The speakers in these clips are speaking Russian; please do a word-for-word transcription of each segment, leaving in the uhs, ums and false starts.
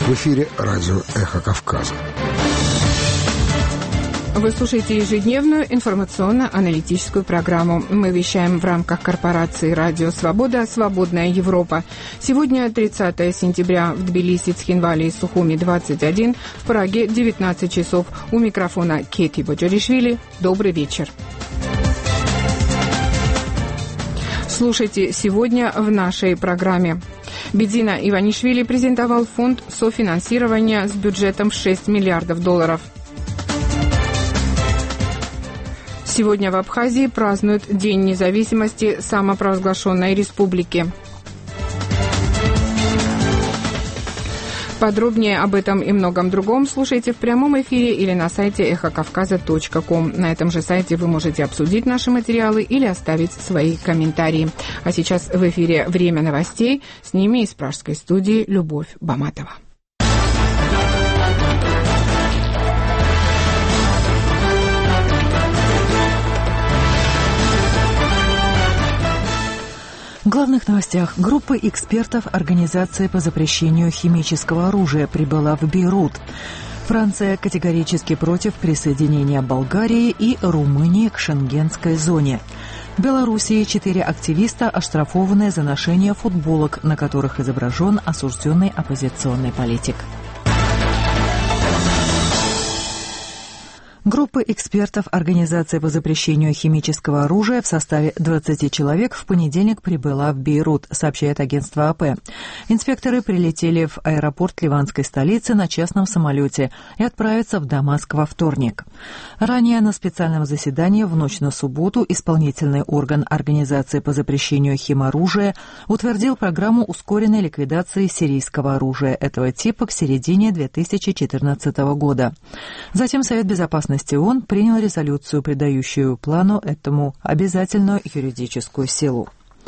В эфире радио «Эхо Кавказа». Вы слушаете ежедневную информационно-аналитическую программу. Мы вещаем в рамках корпорации «Радио Свобода. Свободная Европа». Сегодня тридцатое сентября, в Тбилиси, Цхинвале и Сухуми двадцать один, в Праге девятнадцать часов. У микрофона Кети Боджоришвили. Добрый вечер. Слушайте сегодня в нашей программе. Бедзина Иванишвили презентовал фонд софинансирования с бюджетом в шесть миллиардов долларов. Сегодня в Абхазии празднуют День независимости самопровозглашенной республики. Подробнее об этом и многом другом слушайте в прямом эфире или на сайте эхо кавказа точка ком. На этом же сайте вы можете обсудить наши материалы или оставить свои комментарии. А сейчас в эфире «Время новостей». С ними из пражской студии Любовь Баматова. В главных новостях. Группа экспертов Организации по запрещению химического оружия прибыла в Бейрут. Франция категорически против присоединения Болгарии и Румынии к шенгенской зоне. В Белоруссии четыре активиста оштрафованы за ношение футболок, на которых изображен осужденный оппозиционный политик. Группа экспертов Организации по запрещению химического оружия в составе двадцати человек в понедельник прибыла в Бейрут, сообщает агентство АП. Инспекторы прилетели в аэропорт ливанской столицы на частном самолете и отправятся в Дамаск во вторник. Ранее на специальном заседании в ночь на субботу исполнительный орган Организации по запрещению химоружия утвердил программу ускоренной ликвидации сирийского оружия этого типа к середине две тысячи четырнадцатого года. Затем Совет Безопасности ООН принял резолюцию, придающую плану этому обязательную юридическую силу.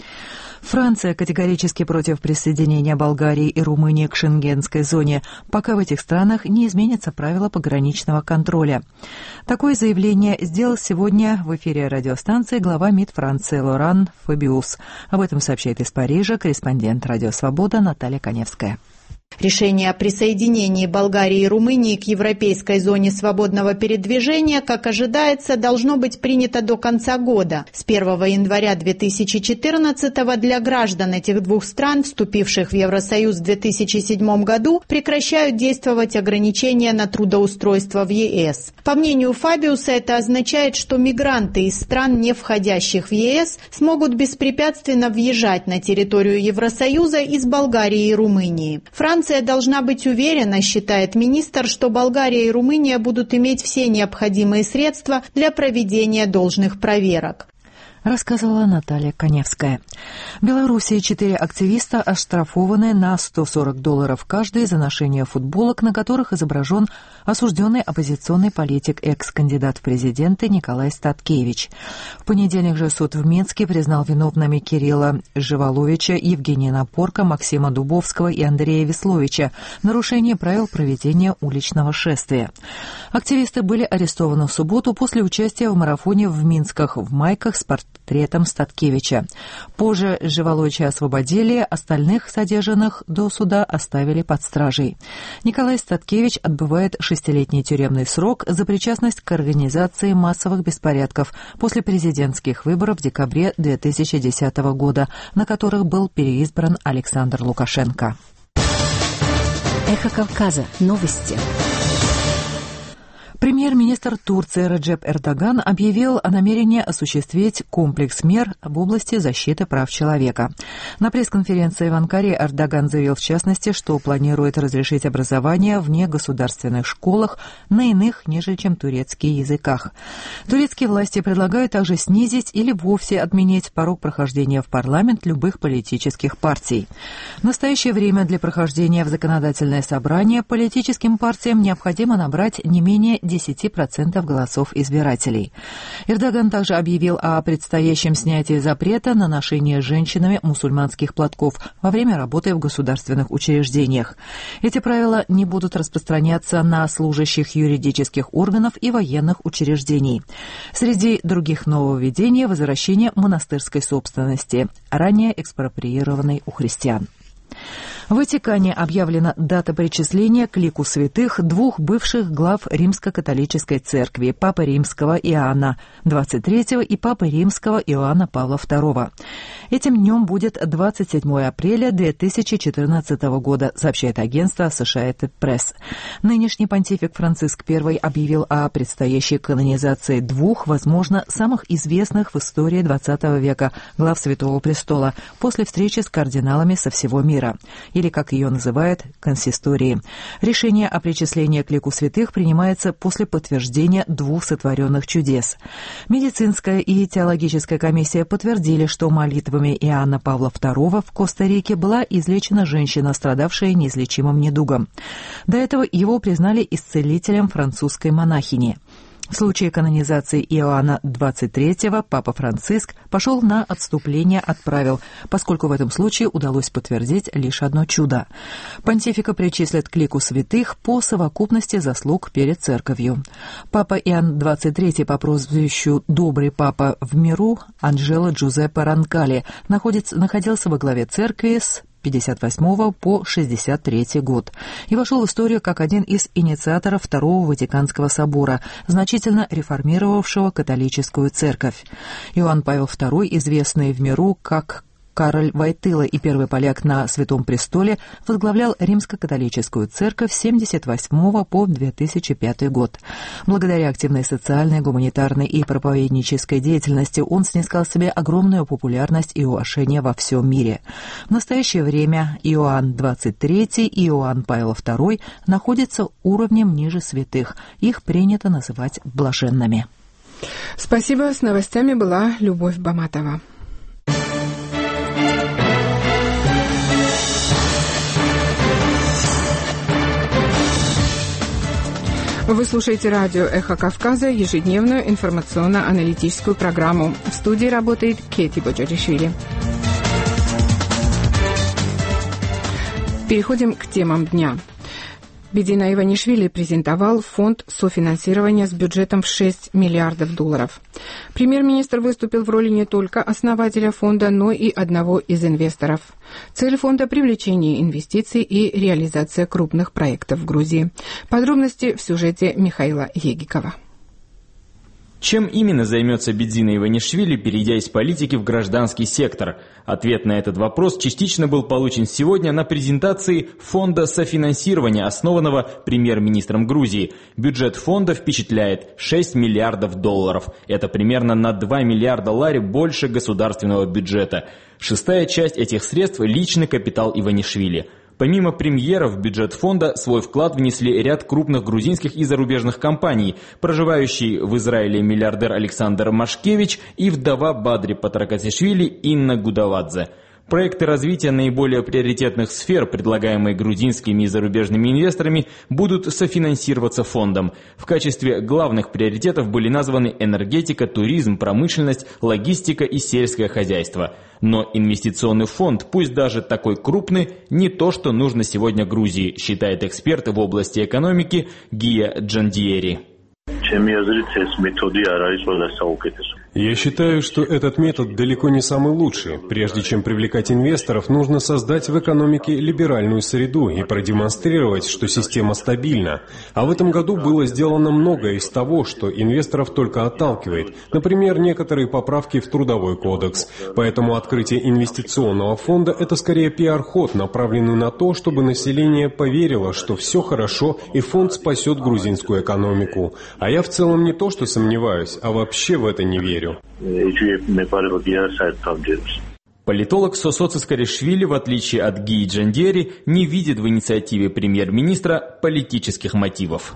Франция категорически против присоединения Болгарии и Румынии к шенгенской зоне, пока в этих странах не изменятся правила пограничного контроля. Такое заявление сделал сегодня в эфире радиостанции глава МИД Франции Лоран Фабиус. Об этом сообщает из Парижа корреспондент «Радио Свобода» Наталья Коневская. Решение о присоединении Болгарии и Румынии к европейской зоне свободного передвижения, как ожидается, должно быть принято до конца года. С первого января две тысячи четырнадцатого для граждан этих двух стран, вступивших в Евросоюз в две тысячи седьмом году, прекращают действовать ограничения на трудоустройство в ЕС. По мнению Фабиуса, это означает, что мигранты из стран, не входящих в ЕС, смогут беспрепятственно въезжать на территорию Евросоюза из Болгарии и Румынии. Франция Франция должна быть уверена, считает министр, что Болгария и Румыния будут иметь все необходимые средства для проведения должных проверок. Рассказывала Наталья Коневская. В Белоруссии четыре активиста оштрафованы на сто сорок долларов каждый за ношение футболок, на которых изображен осужденный оппозиционный политик, экс-кандидат в президенты Николай Статкевич. В понедельник же суд в Минске признал виновными Кирилла Живоловича, Евгения Напорка, Максима Дубовского и Андрея Весловича в нарушении правил проведения уличного шествия. Активисты были арестованы в субботу после участия в марафоне в Минсках в майках с портретом Статкевича. Позже Живоловича освободили, остальных задержанных до суда оставили под стражей. Николай Статкевич отбывает шестилетний тюремный срок за причастность к организации массовых беспорядков после президентских выборов в декабре две тысячи десятого года, на которых был переизбран Александр Лукашенко. Эхо Кавказа. Новости. Премьер-министр Турции Реджеп Эрдоган объявил о намерении осуществить комплекс мер в области защиты прав человека. На пресс-конференции в Анкаре Эрдоган заявил в частности, что планирует разрешить образование в негосударственных школах на иных, нежели чем турецких языках. Турецкие власти предлагают также снизить или вовсе отменить порог прохождения в парламент любых политических партий. В настоящее время для прохождения в законодательное собрание политическим партиям необходимо набрать не менее десять процентов голосов избирателей. Эрдоган также объявил о предстоящем снятии запрета на ношение женщинами мусульманских платков во время работы в государственных учреждениях. Эти правила не будут распространяться на служащих юридических органов и военных учреждений. Среди других нововведений — возвращение монастырской собственности, ранее экспроприированной у христиан. В Ватикане объявлена дата причисления к лику святых двух бывших глав Римско-католической церкви – Папы Римского Иоанна двадцать третьего и Папы Римского Иоанна Павла второго. Этим днем будет двадцать седьмого апреля две тысячи четырнадцатого года, сообщает агентство Associated Press. Нынешний понтифик Франциск Первый объявил о предстоящей канонизации двух, возможно, самых известных в истории двадцатого века глав Святого Престола после встречи с кардиналами со всего мира, или, как ее называют, консистории. Решение о причислении к лику святых принимается после подтверждения двух сотворенных чудес. Медицинская и теологическая комиссия подтвердили, что молитвами Иоанна Павла второго в Коста-Рике была излечена женщина, страдавшая неизлечимым недугом. До этого его признали исцелителем французской монахини. В случае канонизации Иоанна двадцать третьего Папа Франциск пошел на отступление от правил, поскольку в этом случае удалось подтвердить лишь одно чудо. Понтифика причислят к лику святых по совокупности заслуг перед церковью. Папа Иоанн двадцать третий по прозвищу «Добрый папа в миру» Анджело Джузеппе Ронкали находился во главе церкви с пятьдесят восьмого по шестьдесят третий год и вошел в историю как один из инициаторов Второго Ватиканского собора, значительно реформировавшего католическую церковь. Иоанн Павел второй, известный в миру как Кароль Войтыла и первый поляк на Святом Престоле, возглавлял Римско-католическую церковь с семьдесят восьмого по две тысячи пятый год. Благодаря активной социальной, гуманитарной и проповеднической деятельности он снискал себе огромную популярность и уважение во всем мире. В настоящее время Иоанн двадцать третий и Иоанн Павел второй находятся уровнем ниже святых. Их принято называть блаженными. Спасибо. С новостями была Любовь Баматова. Вы слушаете радио «Эхо Кавказа», ежедневную информационно-аналитическую программу. В студии работает Кети Боджаришвили. Переходим к темам дня. Бидина Иванишвили презентовал фонд софинансирования с бюджетом в шесть миллиардов долларов. Премьер-министр выступил в роли не только основателя фонда, но и одного из инвесторов. Цель фонда – привлечение инвестиций и реализация крупных проектов в Грузии. Подробности в сюжете Михаила Егикова. Чем именно займется Бидзина Иванишвили, перейдя из политики в гражданский сектор? Ответ на этот вопрос частично был получен сегодня на презентации фонда софинансирования, основанного премьер-министром Грузии. Бюджет фонда впечатляет – шесть миллиардов долларов. Это примерно на два миллиарда лари больше государственного бюджета. Шестая часть этих средств – личный капитал Иванишвили. Помимо премьера в бюджет фонда свой вклад внесли ряд крупных грузинских и зарубежных компаний, проживающий в Израиле миллиардер Александр Машкевич и вдова Бадри Патракасишвили Инна Гудавадзе. Проекты развития наиболее приоритетных сфер, предлагаемые грузинскими и зарубежными инвесторами, будут софинансироваться фондом. В качестве главных приоритетов были названы энергетика, туризм, промышленность, логистика и сельское хозяйство. Но инвестиционный фонд, пусть даже такой крупный, не то, что нужно сегодня Грузии, считает эксперт в области экономики Гия Джандиери. Я считаю, что этот метод далеко не самый лучший. Прежде чем привлекать инвесторов, нужно создать в экономике либеральную среду и продемонстрировать, что система стабильна. А в этом году было сделано многое из того, что инвесторов только отталкивает. Например, некоторые поправки в Трудовой кодекс. Поэтому открытие инвестиционного фонда – это скорее пиар-ход, направленный на то, чтобы население поверило, что все хорошо и фонд спасет грузинскую экономику. А я в целом не то, что сомневаюсь, а вообще в это не верю. Политолог Сосо Цискаришвили, в отличие от Гии Джандиери, не видит в инициативе премьер-министра политических мотивов.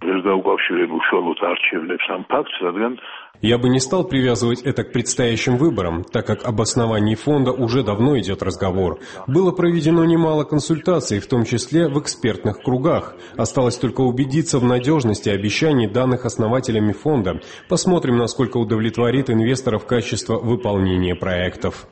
Я бы не стал привязывать это к предстоящим выборам, так как об основании фонда уже давно идет разговор. Было проведено немало консультаций, в том числе в экспертных кругах. Осталось только убедиться в надежности обещаний, данных основателями фонда. Посмотрим, насколько удовлетворит инвесторов качество выполнения проектов.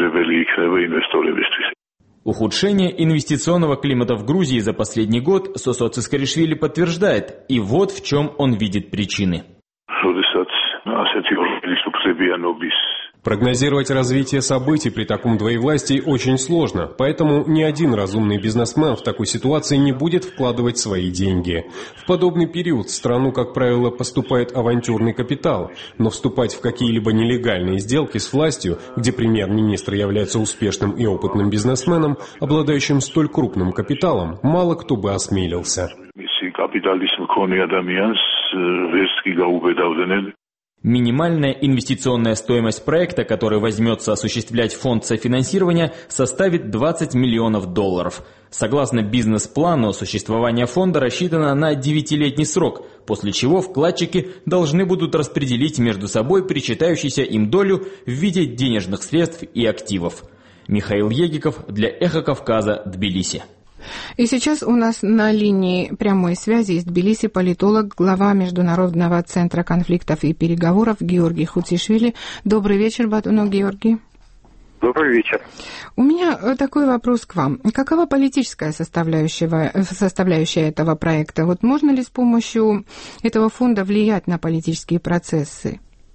Ухудшение инвестиционного климата в Грузии за последний год Сосо Цискаришвили подтверждает, и вот в чем он видит причины. Прогнозировать развитие событий при таком двоевластии очень сложно, поэтому ни один разумный бизнесмен в такой ситуации не будет вкладывать свои деньги. В подобный период в страну, как правило, поступает авантюрный капитал, но вступать в какие-либо нелегальные сделки с властью, где премьер-министр является успешным и опытным бизнесменом, обладающим столь крупным капиталом, мало кто бы осмелился. Минимальная инвестиционная стоимость проекта, который возьмется осуществлять фонд софинансирования, составит двадцать миллионов долларов. Согласно бизнес-плану, существование фонда рассчитано на девятилетний срок, после чего вкладчики должны будут распределить между собой причитающуюся им долю в виде денежных средств и активов. Михаил Егиков для «Эхо Кавказа», Тбилиси. И сейчас у нас на линии прямой связи из Тбилиси политолог, глава Международного центра конфликтов и переговоров Георгий Хутишвили. Добрый вечер, Батуно Георгий. Добрый вечер. У меня такой вопрос к вам. Какова политическая составляющая, составляющая этого проекта? Вот можно ли с помощью этого фонда влиять на политические процессы?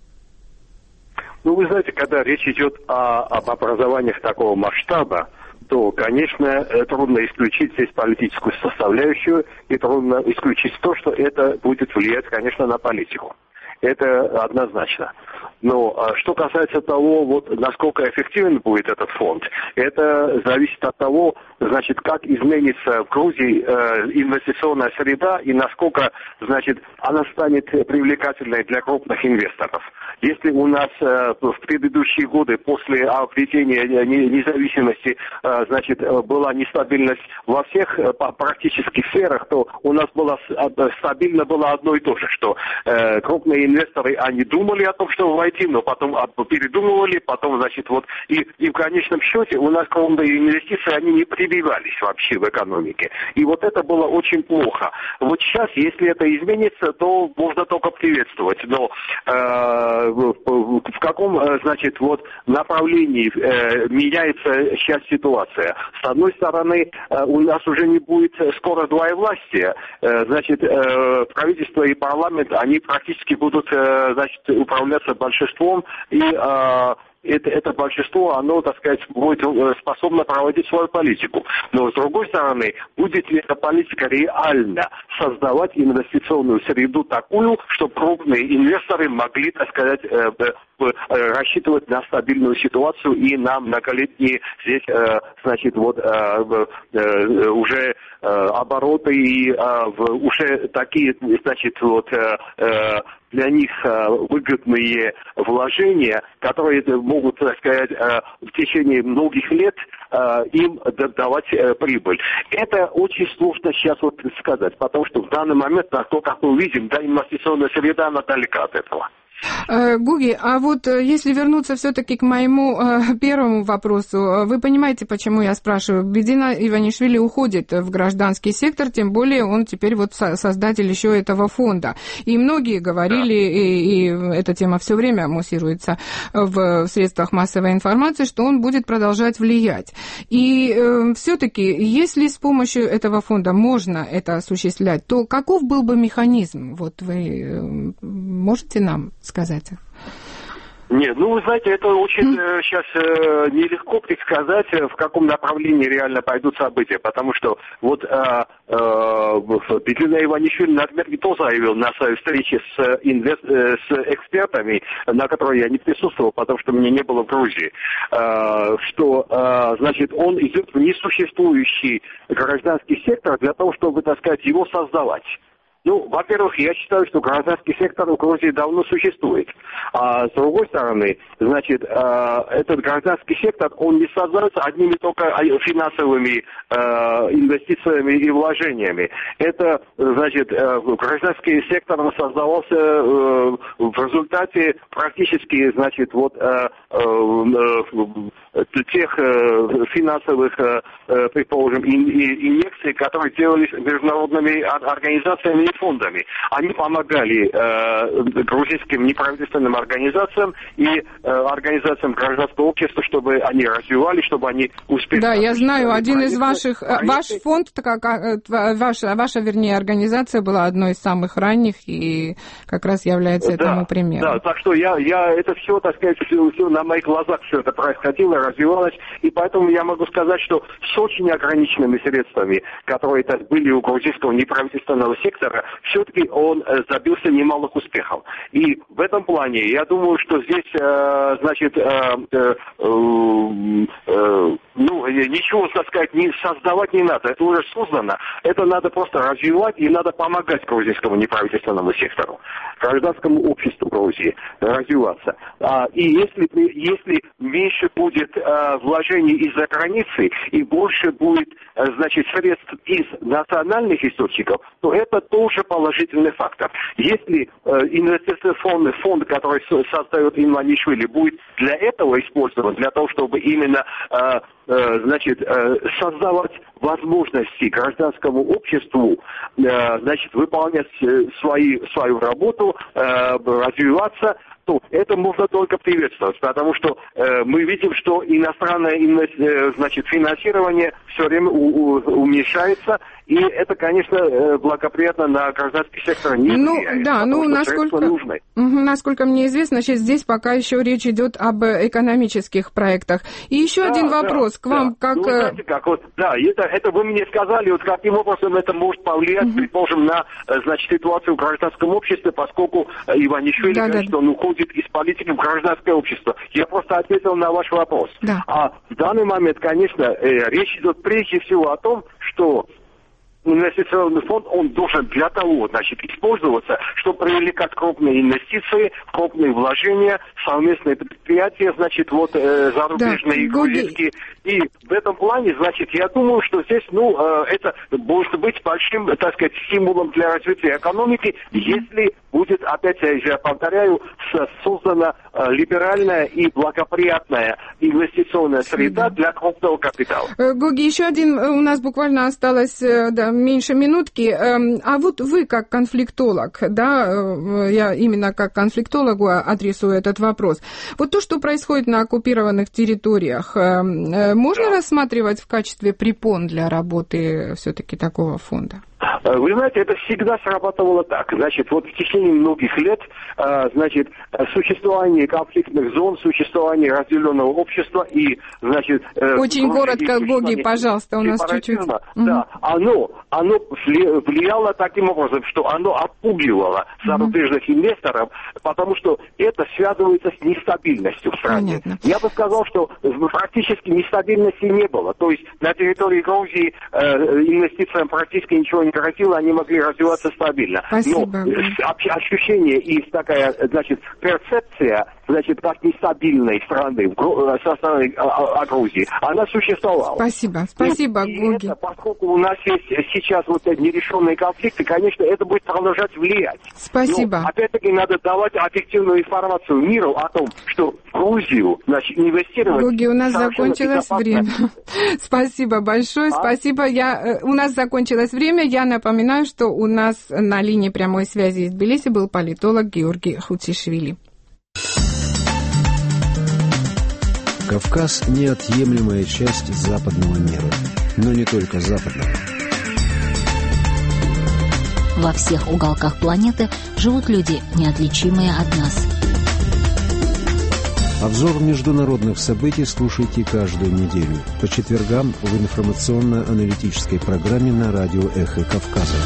Ну, вы знаете, когда речь идет о, об образованиях такого масштаба, то, конечно, трудно исключить здесь политическую составляющую, и трудно исключить то, что это будет влиять, конечно, на политику. Это однозначно. Но что касается того, вот, насколько эффективен будет этот фонд, это зависит от того, значит, как изменится в Грузии э, инвестиционная среда и насколько, значит, она станет привлекательной для крупных инвесторов. Если у нас э, в предыдущие годы после обретения независимости, э, значит, была нестабильность во всех э, практически сферах, то у нас было стабильно было одно и то же, что э, крупные инвесторы, они думали о том, что войти, но потом передумывали, потом, значит, вот, и, и в конечном счете у нас крупные инвестиции, они не прививались вообще в экономике. И вот это было очень плохо. Вот сейчас, если это изменится, то можно только приветствовать. Но э, в, в каком, значит, вот направлении э, меняется сейчас ситуация? С одной стороны, э, у нас уже не будет скоро двоевластия. Э, значит, э, правительство и парламент, они практически будут, э, значит, управляться большинством, и э, это, это большинство, оно, так сказать, будет способно проводить свою политику. Но, с другой стороны, будет ли эта политика реально создавать инвестиционную среду такую, чтобы крупные инвесторы могли, так сказать, э, э, рассчитывать на стабильную ситуацию и на многолетние здесь, э, значит, вот э, э, уже э, обороты и э, уже такие, значит, вот э, э, для них э, выгодные вложения, которые могут, так сказать, э, в течение многих лет э, им давать э, прибыль. Это очень сложно сейчас вот сказать, потому что в данный момент, то, как мы видим, да, инвестиционная среда, она далека от этого. Гуги, а вот если вернуться все-таки к моему э, первому вопросу, вы понимаете, почему я спрашиваю? Бедина Иванишвили уходит в гражданский сектор, тем более он теперь вот создатель еще этого фонда. И многие говорили, и, и эта тема все время муссируется в средствах массовой информации, что он будет продолжать влиять. И э, все-таки, если с помощью этого фонда можно это осуществлять, то каков был бы механизм? Вот вы э, можете нам сказать? Нет, ну, вы знаете, это очень э, сейчас э, нелегко предсказать, э, в каком направлении реально пойдут события, потому что вот э, э, Бедлина Иванишвили, например, и то заявил на своей встрече с, инвест, э, с экспертами, на которой я не присутствовал, потому что меня не было в Грузии, э, что, э, значит, он идет в несуществующий гражданский сектор для того, чтобы, так сказать, его создавать. Ну, во-первых, я считаю, что гражданский сектор в Грузии давно существует. А с другой стороны, значит, этот гражданский сектор, он не создается одними только финансовыми инвестициями и вложениями. Это, значит, гражданский сектор создавался в результате практически, значит, вот тех финансовых, предположим, инъекций, которые делались международными организациями фондами. Они помогали э, грузинским неправительственным организациям и э, организациям гражданского общества, чтобы они развивались, чтобы они успешно... Да, я знаю, один из ваших... Проекты. Ваш фонд, как, ваша, ваша, вернее, организация была одной из самых ранних и как раз является этому да, примером. Да, так что я, я это все, так сказать, все, все на моих глазах все это происходило, развивалось, и поэтому я могу сказать, что с очень ограниченными средствами, которые были у грузинского неправительственного сектора, все-таки он э, добился немалых успехов. И в этом плане я думаю, что здесь, э, значит, э, э, э, ну, ничего, так сказать, не создавать не надо, это уже создано, это надо просто развивать и надо помогать грузинскому неправительственному сектору, гражданскому обществу Грузии развиваться. А, и если, если меньше будет а, вложений из-за границы и больше будет, а, значит, средств из национальных источников, то это тоже положительный фактор. Если а, инвестиционный фонд, фонд, который создает Иванишвили, будет для этого использован, для того, чтобы именно а, а, значит, а, создавать возможности гражданскому обществу, а, значит, выполнять свои, свою работу, а, развиваться, то это можно только приветствовать, потому что э, мы видим, что иностранное э, значит, финансирование все время у, у, уменьшается, и это, конечно, э, благоприятно на гражданский сектор не ну, влияет. Да, ну, насколько, угу, насколько мне известно, значит, здесь пока еще речь идет об экономических проектах. И еще да, один вопрос да, к вам, да. как... Ну, знаете, как вот, да, это, это вы мне сказали, вот каким образом это может повлиять, угу. предположим, на, значит, ситуацию в гражданском обществе, поскольку Иванишвили, да, говорит, да. что он уходит из политики в гражданское общество. Я просто ответил на ваш вопрос. Да. А в данный момент, конечно, э, речь идет прежде всего о том, что инвестиционный фонд, он должен для того, значит, использоваться, чтобы привлекать крупные инвестиции, крупные вложения, совместные предприятия, значит, вот, э, зарубежные и грузинские. И в этом плане, значит, я думаю, что здесь, ну, э, это может быть большим, так сказать, стимулом для развития экономики, если будет, опять я повторяю, создана э, либеральная и благоприятная инвестиционная среда для крупного капитала. Гоги, еще один, у нас буквально осталось, да, меньше минутки. А вот вы как конфликтолог, да, я именно как конфликтологу адресую этот вопрос. Вот то, что происходит на оккупированных территориях, можно да. рассматривать в качестве препон для работы все-таки такого фонда? Вы знаете, это всегда срабатывало так. Значит, вот в течение многих лет, значит, существование конфликтных зон, существование разделенного общества и, значит... Очень коротко, Гоги, пожалуйста, у нас чуть-чуть. Да, угу. оно, оно влияло таким образом, что оно отпугивало зарубежных угу. инвесторов, потому что это связывается с нестабильностью в стране. Понятно. Я бы сказал, что практически нестабильности не было. То есть на территории Грузии э, инвестициям практически ничего не грозило, они могли развиваться стабильно. Спасибо. Но ощущение и такая, значит, перцепция, значит, как нестабильной страны со стороны Грузии, она существовала. Спасибо. Спасибо, и, Гоги. И это, поскольку у нас есть сейчас вот эти нерешенные конфликты, конечно, это будет продолжать влиять. Спасибо. Но, опять-таки, надо давать объективную информацию миру о том, что в Грузию, значит, инвестировать... Гоги, у нас закончилось время. Спасибо большое. А? Спасибо. Я, у нас закончилось время. Я напоминаю, что у нас на линии прямой связи из Тбилиси был политолог Георгий Хутишвили. Кавказ – неотъемлемая часть западного мира, но не только западного. Во всех уголках планеты живут люди, неотличимые от нас. Обзор международных событий слушайте каждую неделю по четвергам в информационно-аналитической программе на радио «Эхо Кавказа».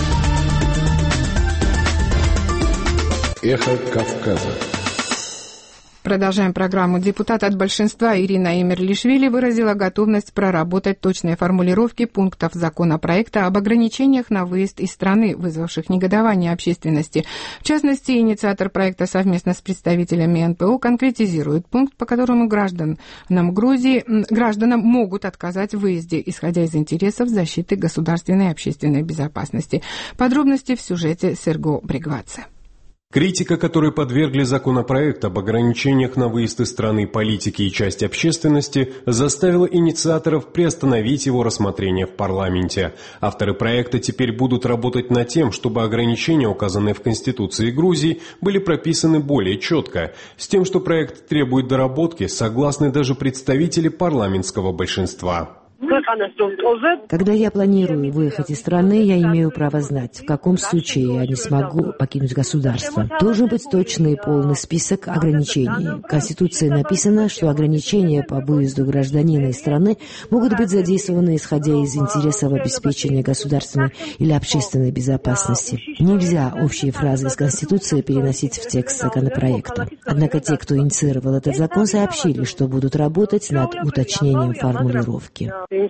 «Эхо Кавказа». Продолжаем программу. Депутат от большинства Ирина Эмирлишвили выразила готовность проработать точные формулировки пунктов законопроекта об ограничениях на выезд из страны, вызвавших негодование общественности. В частности, инициатор проекта совместно с представителями эн пэ о конкретизирует пункт, по которому гражданам Грузии гражданам могут отказать в выезде, исходя из интересов защиты государственной и общественной безопасности. Подробности в сюжете Серго Бригвадзе. Критика, которой подвергли законопроект об ограничениях на выезд из страны политики и часть общественности, заставила инициаторов приостановить его рассмотрение в парламенте. Авторы проекта теперь будут работать над тем, чтобы ограничения, указанные в Конституции Грузии, были прописаны более четко. С тем, что проект требует доработки, согласны даже представители парламентского большинства. Когда я планирую выехать из страны, я имею право знать, в каком случае я не смогу покинуть государство. Должен быть точный и полный список ограничений. В Конституции написано, что ограничения по выезду гражданина из страны могут быть задействованы, исходя из интересов обеспечения государственной или общественной безопасности. Нельзя общие фразы из Конституции переносить в текст законопроекта. Однако те, кто инициировал этот закон, сообщили, что будут работать над уточнением формулировки.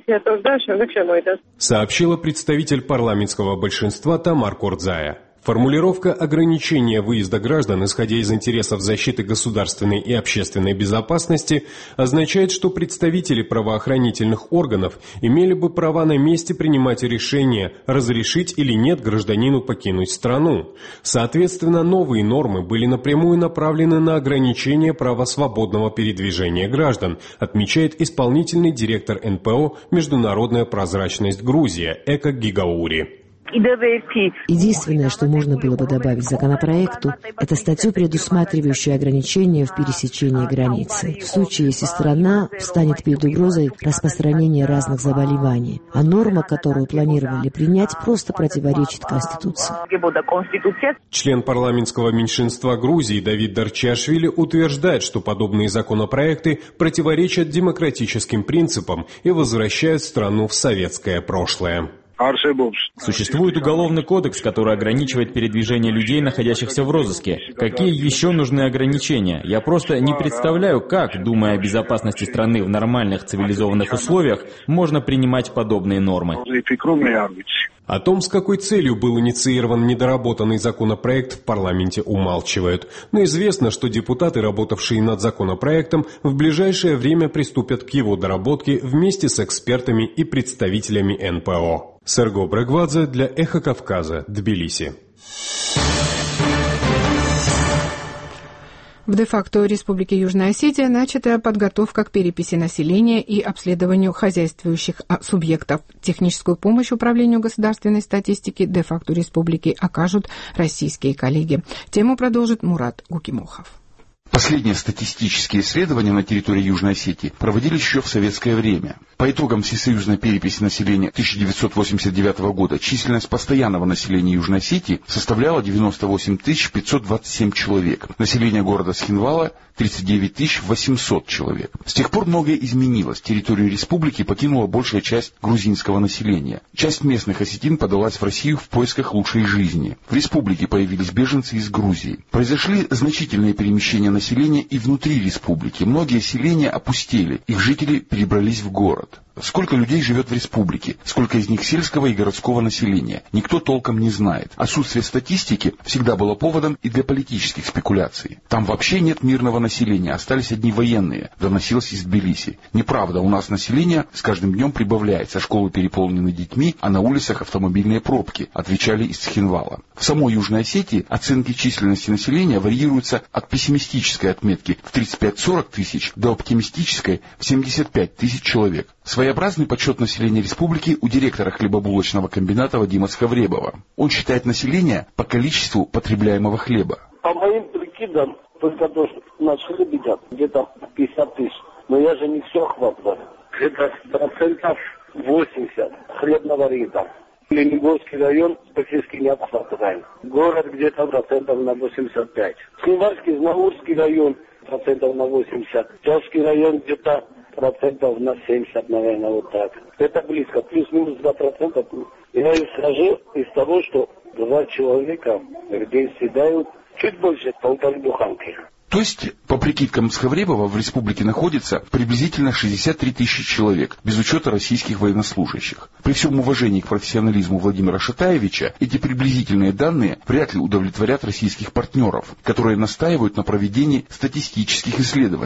Сообщила представитель парламентского большинства Тамар Кордзая. Формулировка ограничения выезда граждан, исходя из интересов защиты государственной и общественной безопасности, означает, что представители правоохранительных органов имели бы права на месте принимать решение, разрешить или нет гражданину покинуть страну. Соответственно, новые нормы были напрямую направлены на ограничение права свободного передвижения граждан, отмечает исполнительный директор эн пэ о «Международная прозрачность Грузия» Эка Гигаури. Единственное, что можно было бы добавить к законопроекту, это статью, предусматривающую ограничения в пересечении границы, в случае, если страна встанет перед угрозой распространения разных заболеваний, а норма, которую планировали принять, просто противоречит Конституции. Член парламентского меньшинства Грузии Давид Дарчиашвили утверждает, что подобные законопроекты противоречат демократическим принципам и возвращают страну в советское прошлое. Существует уголовный кодекс, который ограничивает передвижение людей, находящихся в розыске. Какие еще нужны ограничения? Я просто не представляю, как, думая о безопасности страны в нормальных цивилизованных условиях, можно принимать подобные нормы. О том, с какой целью был инициирован недоработанный законопроект, в парламенте умалчивают. Но известно, что депутаты, работавшие над законопроектом, в ближайшее время приступят к его доработке вместе с экспертами и представителями эн пэ о. Серго Брегвадзе для Эхо Кавказа, Тбилиси. В де-факто Республике Южная Осетия начата подготовка к переписи населения и обследованию хозяйствующих субъектов. Техническую помощь Управлению государственной статистики де-факто Республики окажут российские коллеги. Тему продолжит Мурат Гукимохов. Последние статистические исследования на территории Южной Осетии проводились еще в советское время. По итогам всесоюзной переписи населения тысяча девятьсот восемьдесят девятого года численность постоянного населения Южной Осетии составляла девяносто восемь тысяч пятьсот двадцать семь человек. Население города Схинвала – тридцать девять тысяч восемьсот человек. С тех пор многое изменилось. Территорию республики покинула большая часть грузинского населения. Часть местных осетин подалась в Россию в поисках лучшей жизни. В республике появились беженцы из Грузии. Произошли значительные перемещения населения и внутри республики. Многие селения опустели, их жители перебрались в город. Сколько людей живет в республике, сколько из них сельского и городского населения, никто толком не знает. Отсутствие статистики всегда было поводом и для политических спекуляций. Там вообще нет мирного населения, остались одни военные, доносилось из Тбилиси. Неправда, у нас население с каждым днем прибавляется, школы переполнены детьми, а на улицах автомобильные пробки, отвечали из Цхинвала. В самой Южной Осетии оценки численности населения варьируются от пессимистической отметки в тридцать пять - сорок тысяч до оптимистической в семьдесят пять тысяч человек. Своеобразный подсчет населения республики у директора хлебобулочного комбината Вадима Схавребова. Он считает население по количеству потребляемого хлеба. По моим прикидам, только то, что у нас хлеб едят, где-то пятьдесят тысяч. Но я же не все хватаю. Это процентов восемьдесят хлебного рынка. Ленинский район практически не обхватываем. Город где-то процентов на восемьдесят пять. Схинвальский, Знаурский район процентов на восемьдесят. Тяжский район где-то процентов на семьдесят, наверное, вот так. Это близко, плюс-минус два процента. Я исхожу из того, что два человека в день съедают чуть больше полторы буханки. То есть, по прикидкам Схавребова, в республике находится приблизительно шестьдесят три тысячи человек, без учета российских военнослужащих. При всем уважении к профессионализму Владимира Шатаевича, эти приблизительные данные вряд ли удовлетворят российских партнеров, которые настаивают на проведении статистических исследований.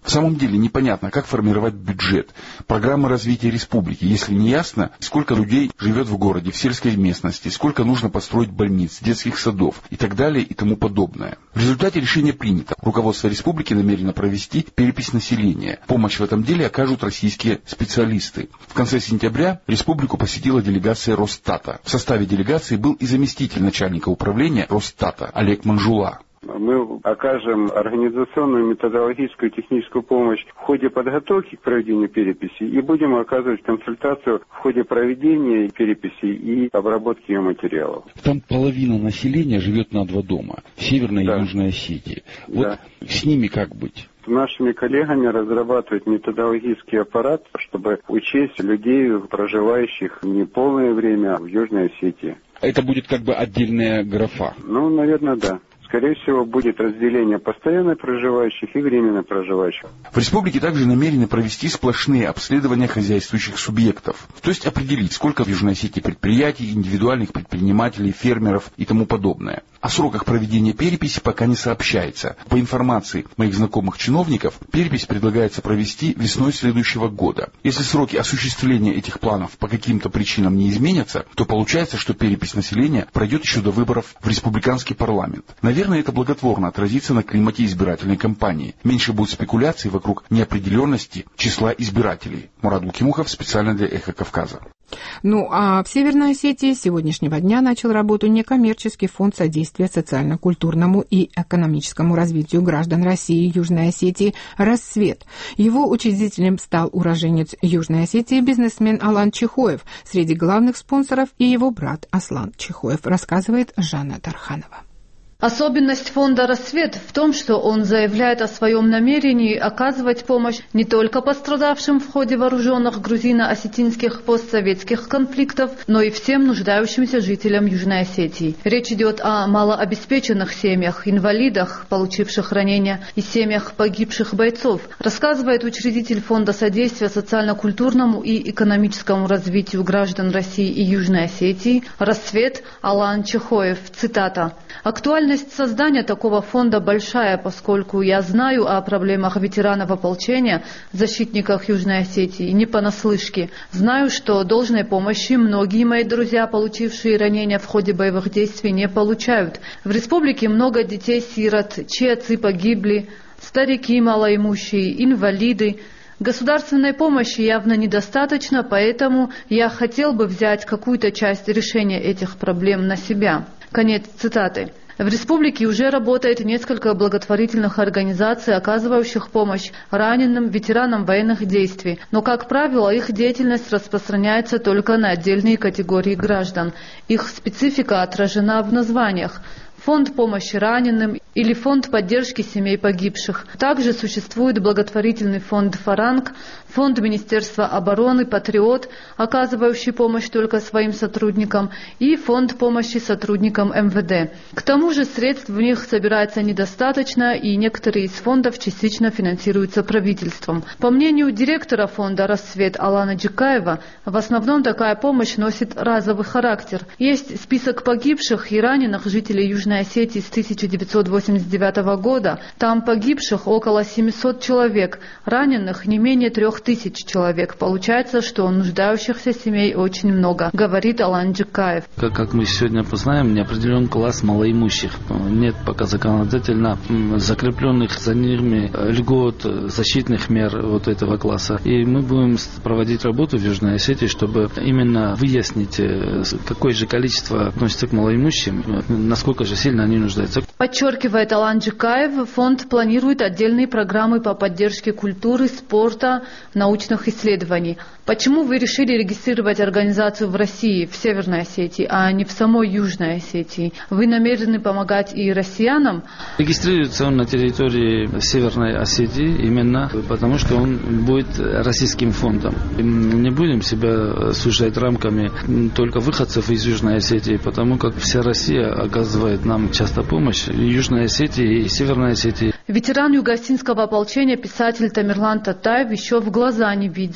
В самом деле непонятно, как формировать бюджет, программы развития республики, если не ясно, сколько людей живет в городе, в сельской местности, сколько нужно построить больниц, детских садов и так далее и тому подобное. В результате решение принято. Руководство республики намерено провести перепись населения. Помощь в этом деле окажут российские специалисты. В конце сентября республику посетила делегация Росстата. В составе делегации был и заместитель начальника управления Росстата Олег Манжула. Мы окажем организационную, методологическую, техническую помощь в ходе подготовки к проведению переписи и будем оказывать консультацию в ходе проведения переписи и обработки ее материалов. Там половина населения живет на два дома, в Северной да. и Южной Осетии. Вот да. с ними как быть? Нашими коллегами разрабатывают методологический аппарат, чтобы учесть людей, проживающих не полное время в Южной Осетии. Это будет как бы отдельная графа? Ну, наверное, да. Скорее всего, будет разделение постоянно проживающих и временно проживающих. В республике также намерены провести сплошные обследования хозяйствующих субъектов. То есть определить, сколько в Южной Осетии предприятий, индивидуальных предпринимателей, фермеров и тому подобное. О сроках проведения переписи пока не сообщается. По информации моих знакомых чиновников, перепись предлагается провести весной следующего года. Если сроки осуществления этих планов по каким-то причинам не изменятся, то получается, что перепись населения пройдет еще до выборов в республиканский парламент. Наверное, это благотворно отразится на климате избирательной кампании. Меньше будет спекуляций вокруг неопределенности числа избирателей. Мурат Гукимухов специально для «Эхо Кавказа». Ну, а в Северной Осетии с сегодняшнего дня начал работу некоммерческий фонд содействия социально-культурному и экономическому развитию граждан России и Южной Осетии «Рассвет». Его учредителем стал уроженец Южной Осетии бизнесмен Алан Чехоев. Среди главных спонсоров и его брат Аслан Чехоев, рассказывает Жанна Тарханова. Особенность фонда «Рассвет» в том, что он заявляет о своем намерении оказывать помощь не только пострадавшим в ходе вооруженных грузино-осетинских постсоветских конфликтов, но и всем нуждающимся жителям Южной Осетии. Речь идет о малообеспеченных семьях, инвалидах, получивших ранения, и семьях погибших бойцов, рассказывает учредитель фонда содействия социально-культурному и экономическому развитию граждан России и Южной Осетии «Рассвет» Алан Чехоев. Цитата. «Актуальность создания такого фонда большая, поскольку я знаю о проблемах ветеранов ополчения, защитниках Южной Осетии, не понаслышке. Знаю, что должной помощи многие мои друзья, получившие ранения в ходе боевых действий, не получают. В республике много детей-сирот, чьи отцы погибли, старики малоимущие, инвалиды. Государственной помощи явно недостаточно, поэтому я хотел бы взять какую-то часть решения этих проблем на себя». Конец цитаты. В республике уже работает несколько благотворительных организаций, оказывающих помощь раненым, ветеранам военных действий. Но, как правило, их деятельность распространяется только на отдельные категории граждан. Их специфика отражена в названиях. Фонд помощи раненым или фонд поддержки семей погибших. Также существует благотворительный фонд «Фаранг», фонд Министерства обороны «Патриот», оказывающий помощь только своим сотрудникам, и фонд помощи сотрудникам эм вэ дэ. К тому же средств в них собирается недостаточно, и некоторые из фондов частично финансируются правительством. По мнению директора фонда «Рассвет» Алана Джикаева, в основном такая помощь носит разовый характер. Есть список погибших и раненых жителей Южной Осетии с тысяча девятьсот восемьдесят девятого года. Там погибших около семисот человек, раненых не менее трех тысяч человек. Получается, что нуждающихся семей очень много, говорит Алан Джикаев. Как, как мы сегодня познаем, не определен класс малоимущих. Нет пока законодательно закрепленных за ними льгот, защитных мер вот этого класса. И мы будем проводить работу в Южной Осетии, чтобы именно выяснить, какое же количество относится к малоимущим, насколько же сильно они нуждаются. Подчеркивает Алан Джикаев, фонд планирует отдельные программы по поддержке культуры, спорта, научных исследований. Почему вы решили регистрировать организацию в России, в Северной Осетии, а не в самой Южной Осетии? Вы намерены помогать и россиянам? Регистрируется он на территории Северной Осетии именно потому, что он будет российским фондом. Мы не будем себя сужать рамками только выходцев из Южной Осетии, потому как вся Россия оказывает нам часто помощь, и Южной Осетии, и Северной Осетии. Ветеран юго-осетинского ополчения, писатель Тамерлан Татаев еще в глаза не видел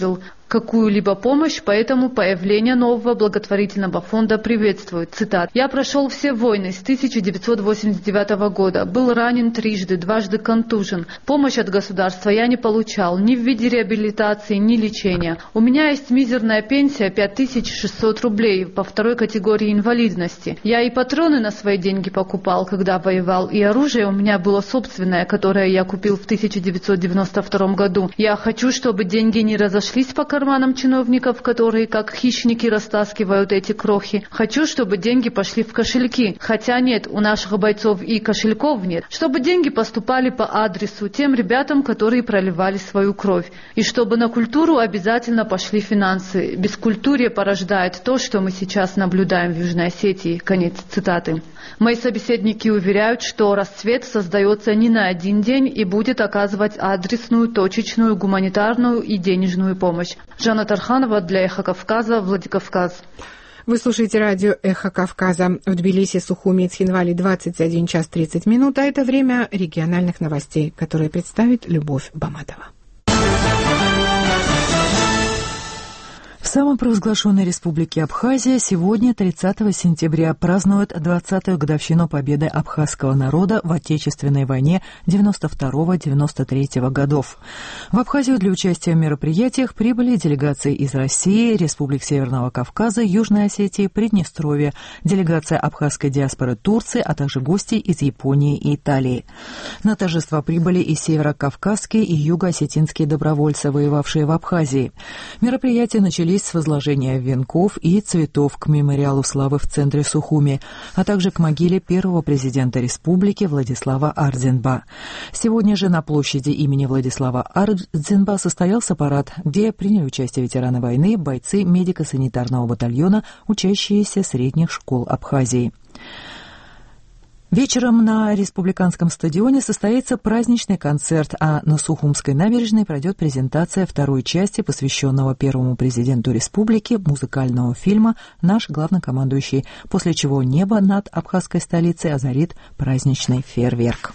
какую-либо помощь, поэтому появление нового благотворительного фонда приветствует. Цитат. «Я прошел все войны с тысяча девятьсот восемьдесят девятого года, был ранен трижды, дважды контужен. Помощь от государства я не получал ни в виде реабилитации, ни лечения. У меня есть мизерная пенсия пять тысяч шестьсот рублей по второй категории инвалидности. Я и патроны на свои деньги покупал, когда воевал, и оружие у меня было собственное, которое я купил в тысяча девятьсот девяносто втором году. Я хочу, чтобы деньги не разошлись по карманам чиновников, которые как хищники растаскивают эти крохи. Хочу, чтобы деньги пошли в кошельки. Хотя нет, у наших бойцов и кошельков нет. Чтобы деньги поступали по адресу тем ребятам, которые проливали свою кровь. И чтобы на культуру обязательно пошли финансы. Бескультурье порождает то, что мы сейчас наблюдаем в Южной Осетии». Конец цитаты. Мои собеседники уверяют, что расцвет создается не на один день и будет оказывать адресную, точечную, гуманитарную и денежную помощь. Жанна Тарханова для «Эхо Кавказа», Владикавказ. Вы слушаете радио «Эхо Кавказа». В Тбилиси, Сухуми и Цхинвали двадцать один час тридцать минут, а это время региональных новостей, которые представит Любовь Баматова. В самопровозглашенной республике Абхазия сегодня, тридцатого сентября, празднуют двадцатую годовщину победы абхазского народа в Отечественной войне девяносто второго — девяносто третьего годов. В Абхазию для участия в мероприятиях прибыли делегации из России, республик Северного Кавказа, Южной Осетии, Приднестровья, делегация абхазской диаспоры Турции, а также гости из Японии и Италии. На торжества прибыли и северокавказские, и юго-осетинские добровольцы, воевавшие в Абхазии. Мероприятия начались с возложения венков и цветов к мемориалу славы в центре Сухуми, а также к могиле первого президента республики Владислава Ардзинба. Сегодня же на площади имени Владислава Ардзинба состоялся парад, где приняли участие ветераны войны, бойцы медико-санитарного батальона, учащиеся средних школ Абхазии. Вечером на республиканском стадионе состоится праздничный концерт, а на Сухумской набережной пройдет презентация второй части, посвященного первому президенту республики, музыкального фильма «Наш главнокомандующий», после чего небо над абхазской столицей озарит праздничный фейерверк.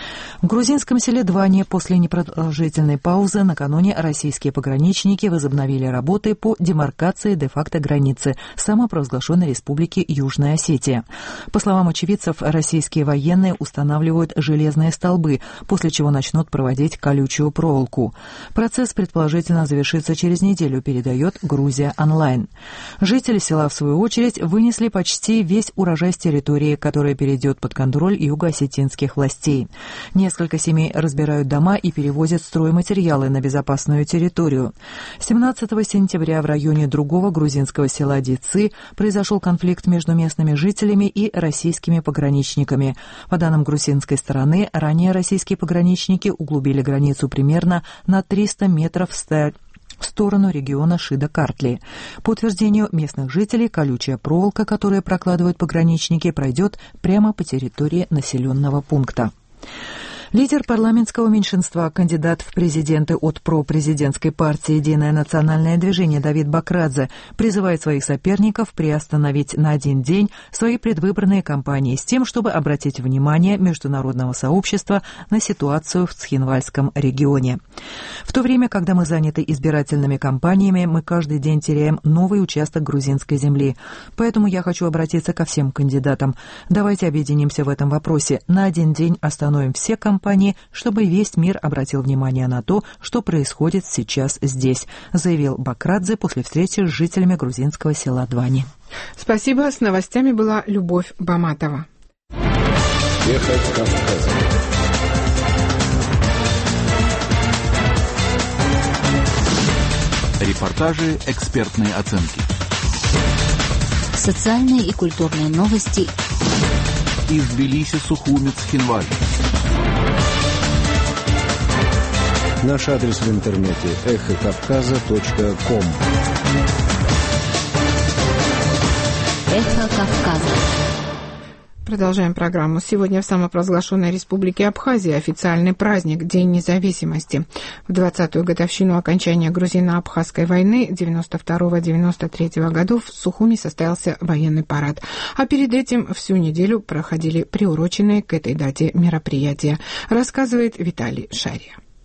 В грузинском селе Дване после непродолжительной паузы накануне российские пограничники возобновили работы по демаркации де-факто границы самопровозглашенной республики Южная Осетия. По словам очевидцев, российские военные устанавливают железные столбы, после чего начнут проводить колючую проволоку. Процесс предположительно завершится через неделю, передает Грузия онлайн. Жители села, в свою очередь, вынесли почти весь урожай с территории, которая перейдет под контроль юго-осетинских властей. Несколько семей разбирают дома и перевозят стройматериалы на безопасную территорию. семнадцатого сентября в районе другого грузинского села Дицы произошел конфликт между местными жителями и российскими пограничниками. По данным грузинской стороны, ранее российские пограничники углубили границу примерно на триста метров в сторону региона Шида-Картли. По утверждению местных жителей, колючая проволока, которую прокладывают пограничники, пройдет прямо по территории населенного пункта. Лидер парламентского меньшинства, кандидат в президенты от пропрезидентской партии «Единое национальное движение» Давид Бакрадзе призывает своих соперников приостановить на один день свои предвыборные кампании с тем, чтобы обратить внимание международного сообщества на ситуацию в Цхинвальском регионе. В то время, когда мы заняты избирательными кампаниями, мы каждый день теряем новый участок грузинской земли. Поэтому я хочу обратиться ко всем кандидатам. Давайте объединимся в этом вопросе. На один день остановим все кампании, чтобы весь мир обратил внимание на то, что происходит сейчас здесь, заявил Бакрадзе после встречи с жителями грузинского села Двани. Спасибо. С новостями была Любовь Баматова. Эхо Кавказа. Репортажи, экспертные оценки. Социальные и культурные новости. Из Тбилиси, Сухуми, Цхинвали. Наш адрес в интернете эхо кавказа точка ком. Эхо Кавказа. Продолжаем программу. Сегодня в самопровозглашенной республике Абхазия официальный праздник — День независимости. В двадцатую годовщину окончания грузино-абхазской войны девяносто второго — девяносто третьего годов в Сухуми состоялся военный парад. А перед этим всю неделю проходили приуроченные к этой дате мероприятия, рассказывает Виталий Шария.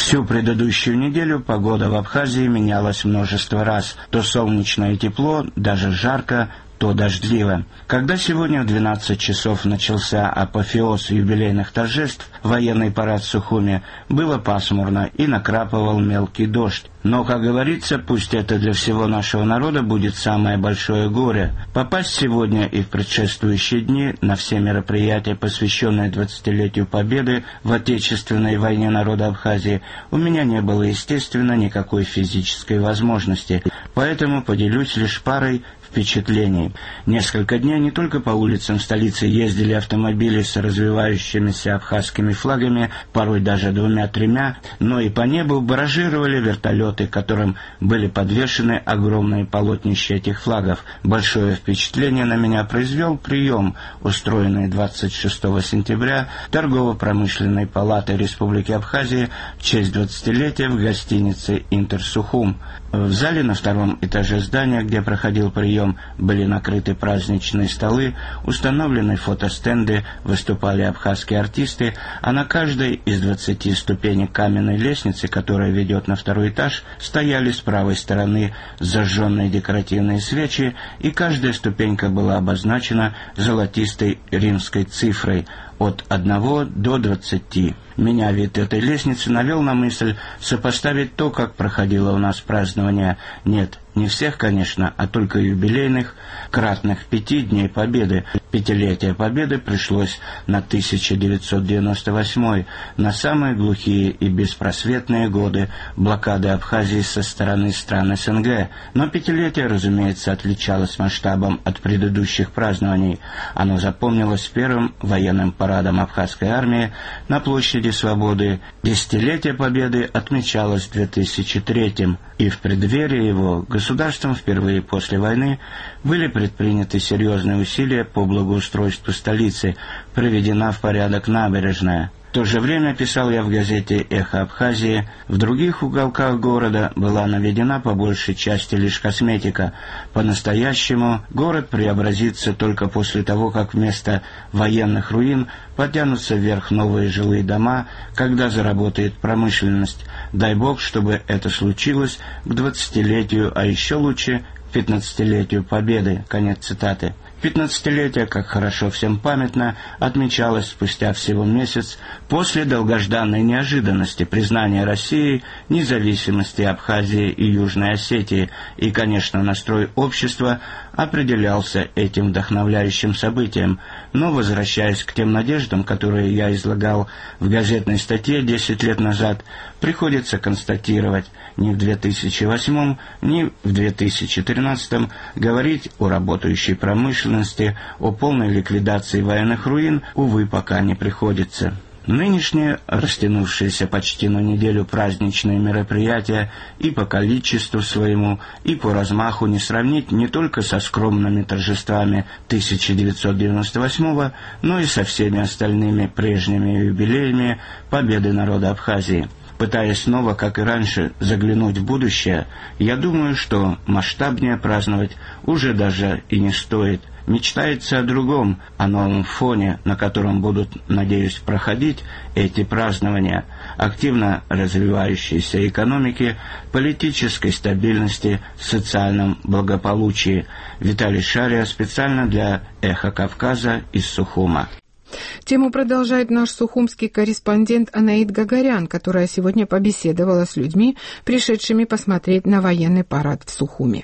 Всю предыдущую неделю погода в Абхазии менялась множество раз. То солнечно и тепло, даже жарко, то дождливо. Когда сегодня в двенадцать часов начался апофеоз юбилейных торжеств, военный парад в Сухуме, было пасмурно и накрапывал мелкий дождь. Но, как говорится, пусть это для всего нашего народа будет самое большое горе. Попасть сегодня и в предшествующие дни на все мероприятия, посвященные двадцатилетию Победы в Отечественной войне народа Абхазии, у меня не было, естественно, никакой физической возможности. Поэтому поделюсь лишь парой впечатлений. Несколько дней не только по улицам столицы ездили автомобили с развивающимися абхазскими флагами, порой даже двумя-тремя, но и по небу баражировали вертолеты, которым были подвешены огромные полотнища этих флагов. Большое впечатление на меня произвел прием, устроенный двадцать шестого сентября Торгово-промышленной палатой Республики Абхазия в честь двадцатилетия в гостинице «Интерсухум». В зале на втором этаже здания, где проходил прием, были накрыты праздничные столы, установлены фотостенды, выступали абхазские артисты, а на каждой из двадцати ступенек каменной лестницы, которая ведет на второй этаж, стояли с правой стороны зажженные декоративные свечи, и каждая ступенька была обозначена золотистой римской цифрой от одного до двадцати. Меня вид этой лестницы навел на мысль сопоставить то, как проходило у нас празднование, нет, не всех, конечно, а только юбилейных, кратных пяти дней Победы. Пятилетие Победы пришлось на тысяча девятьсот девяносто восьмой, на самые глухие и беспросветные годы блокады Абхазии со стороны стран СНГ. Но пятилетие, разумеется, отличалось масштабом от предыдущих празднований. Оно запомнилось первым военным парадом абхазской армии на площади Свободы. Десятилетие Победы отмечалось в две тысячи третьем, и в преддверии его государством впервые после войны были предприняты серьезные усилия по благоустройству столицы, приведена в порядок набережная. В то же время, писал я в газете «Эхо Абхазии», в других уголках города была наведена по большей части лишь косметика. По-настоящему город преобразится только после того, как вместо военных руин потянутся вверх новые жилые дома, когда заработает промышленность. Дай Бог, чтобы это случилось к двадцатилетию, а еще лучше к пятнадцатилетию Победы. Конец цитаты. Пятнадцатилетие, как хорошо всем памятно, отмечалось спустя всего месяц после долгожданной неожиданности признания России независимости Абхазии и Южной Осетии, и, конечно, настрой общества определялся этим вдохновляющим событием. Но, возвращаясь к тем надеждам, которые я излагал в газетной статье десять лет назад, приходится констатировать, ни в две тысячи восьмом, ни в две тысячи тринадцатом говорить о работающей промышленности, о полной ликвидации военных руин, увы, пока не приходится. Нынешние, растянувшиеся почти на неделю праздничные мероприятия и по количеству своему, и по размаху не сравнить не только со скромными торжествами тысяча девятьсот девяносто восьмого, но и со всеми остальными прежними юбилеями Победы народа Абхазии. Пытаясь снова, как и раньше, заглянуть в будущее, я думаю, что масштабнее праздновать уже даже и не стоит. Мечтается о другом, о новом фоне, на котором будут, надеюсь, проходить эти празднования, активно развивающейся экономики, политической стабильности, социальном благополучии. Виталий Шария специально для «Эхо Кавказа» из Сухума. Тему продолжает наш сухумский корреспондент Анаид Гагарян, которая сегодня побеседовала с людьми, пришедшими посмотреть на военный парад в Сухуме.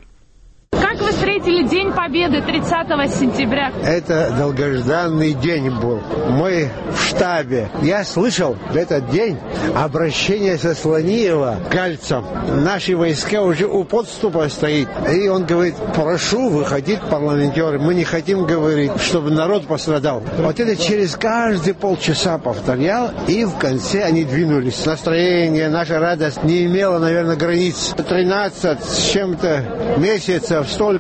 Как вы встретили День Победы тридцатого сентября? Это долгожданный день был. Мы в штабе. Я слышал в этот день обращение со Слониева к гальцам. Наши войска уже у подступа стоит. И он говорит: прошу выходить парламентеры. Мы не хотим говорить, чтобы народ пострадал. Вот это через каждые полчаса повторял, и в конце они двинулись. Настроение, наша радость не имела, наверное, границ. тринадцать с чем-то месяцев столько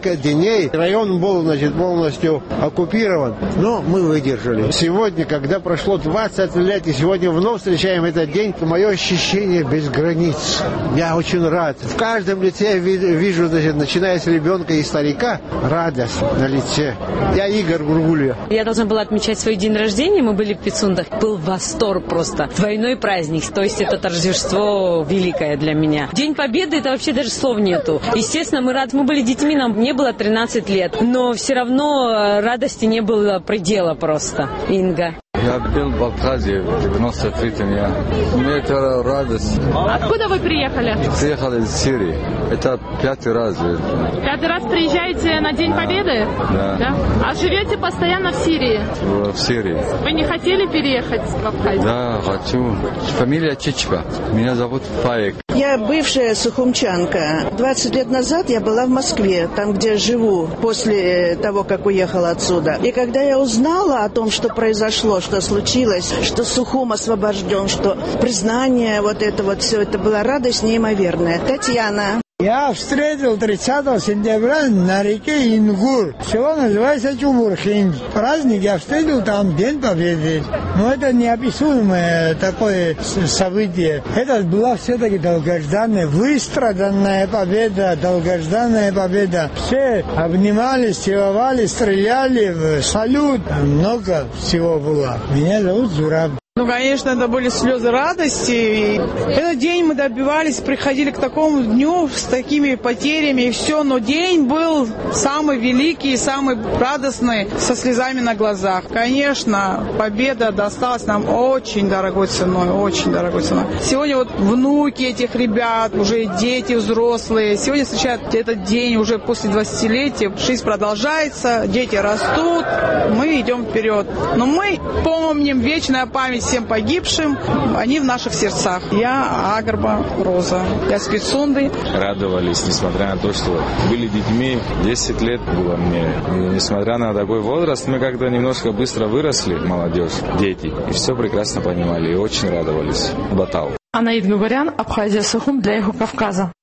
несколько дней район был, значит, полностью оккупирован. Но мы выдержали. Сегодня, когда прошло двадцать лет, и сегодня вновь встречаем этот день, мое ощущение без границ. Я очень рад. В каждом лице я вижу, значит, начиная с ребенка и старика, радость на лице. Я Игорь Гургулья. Я должна была отмечать свой день рождения, мы были в Пицундах. Был восторг просто. Двойной праздник, то есть это торжество великое для меня. День Победы, это вообще даже слов нету. Естественно, мы рады, мы были детьми, нам не было тринадцать лет, но все равно радости не было предела просто, Инга. Я был в Абхазии в девяносто третьем. Я. Мне это радость. Откуда вы приехали? Приехали из Сирии. Это пятый раз. Пятый раз приезжаете на День Победы? Да. Да. А живете постоянно в Сирии? В, в Сирии. Вы не хотели переехать в Абхазию? Да, хочу. Фамилия Чичпа. Меня зовут Фаек. Я бывшая сухумчанка. двадцать лет назад я была в Москве, там, где живу, после того, как уехала отсюда. И когда я узнала о том, что произошло, что случилось, что Сухум освобожден, что признание, вот это вот все, это была радость неимоверная. Татьяна. Я встретил тридцатого сентября на реке Ингур. Село называется Чубурхин. Праздник я встретил там, День Победы. Но это неописуемое такое событие. Это была все-таки долгожданная, выстраданная победа, долгожданная победа. Все обнимались, целовали, стреляли, салют. Много всего было. Меня зовут Зураб. Ну, конечно, это были слезы радости. И этот день мы добивались, приходили к такому дню с такими потерями и все. Но день был самый великий, самый радостный, со слезами на глазах. Конечно, победа досталась нам очень дорогой ценой, очень дорогой ценой. Сегодня вот внуки этих ребят, уже дети взрослые, сегодня встречают этот день уже после двадцатилетия. Жизнь продолжается, дети растут, мы идем вперед. Но мы помним, вечная память всем погибшим, они в наших сердцах. Я Агарба Роза, я с Пицунды. Радовались, несмотря на то, что были детьми, десять лет было мне. И несмотря на такой возраст, мы как-то немножко быстро выросли, молодежь, дети, и все прекрасно понимали, и очень радовались. Батал. Анаид Гугарян, Абхазия, Сухум для Эхо Кавказа.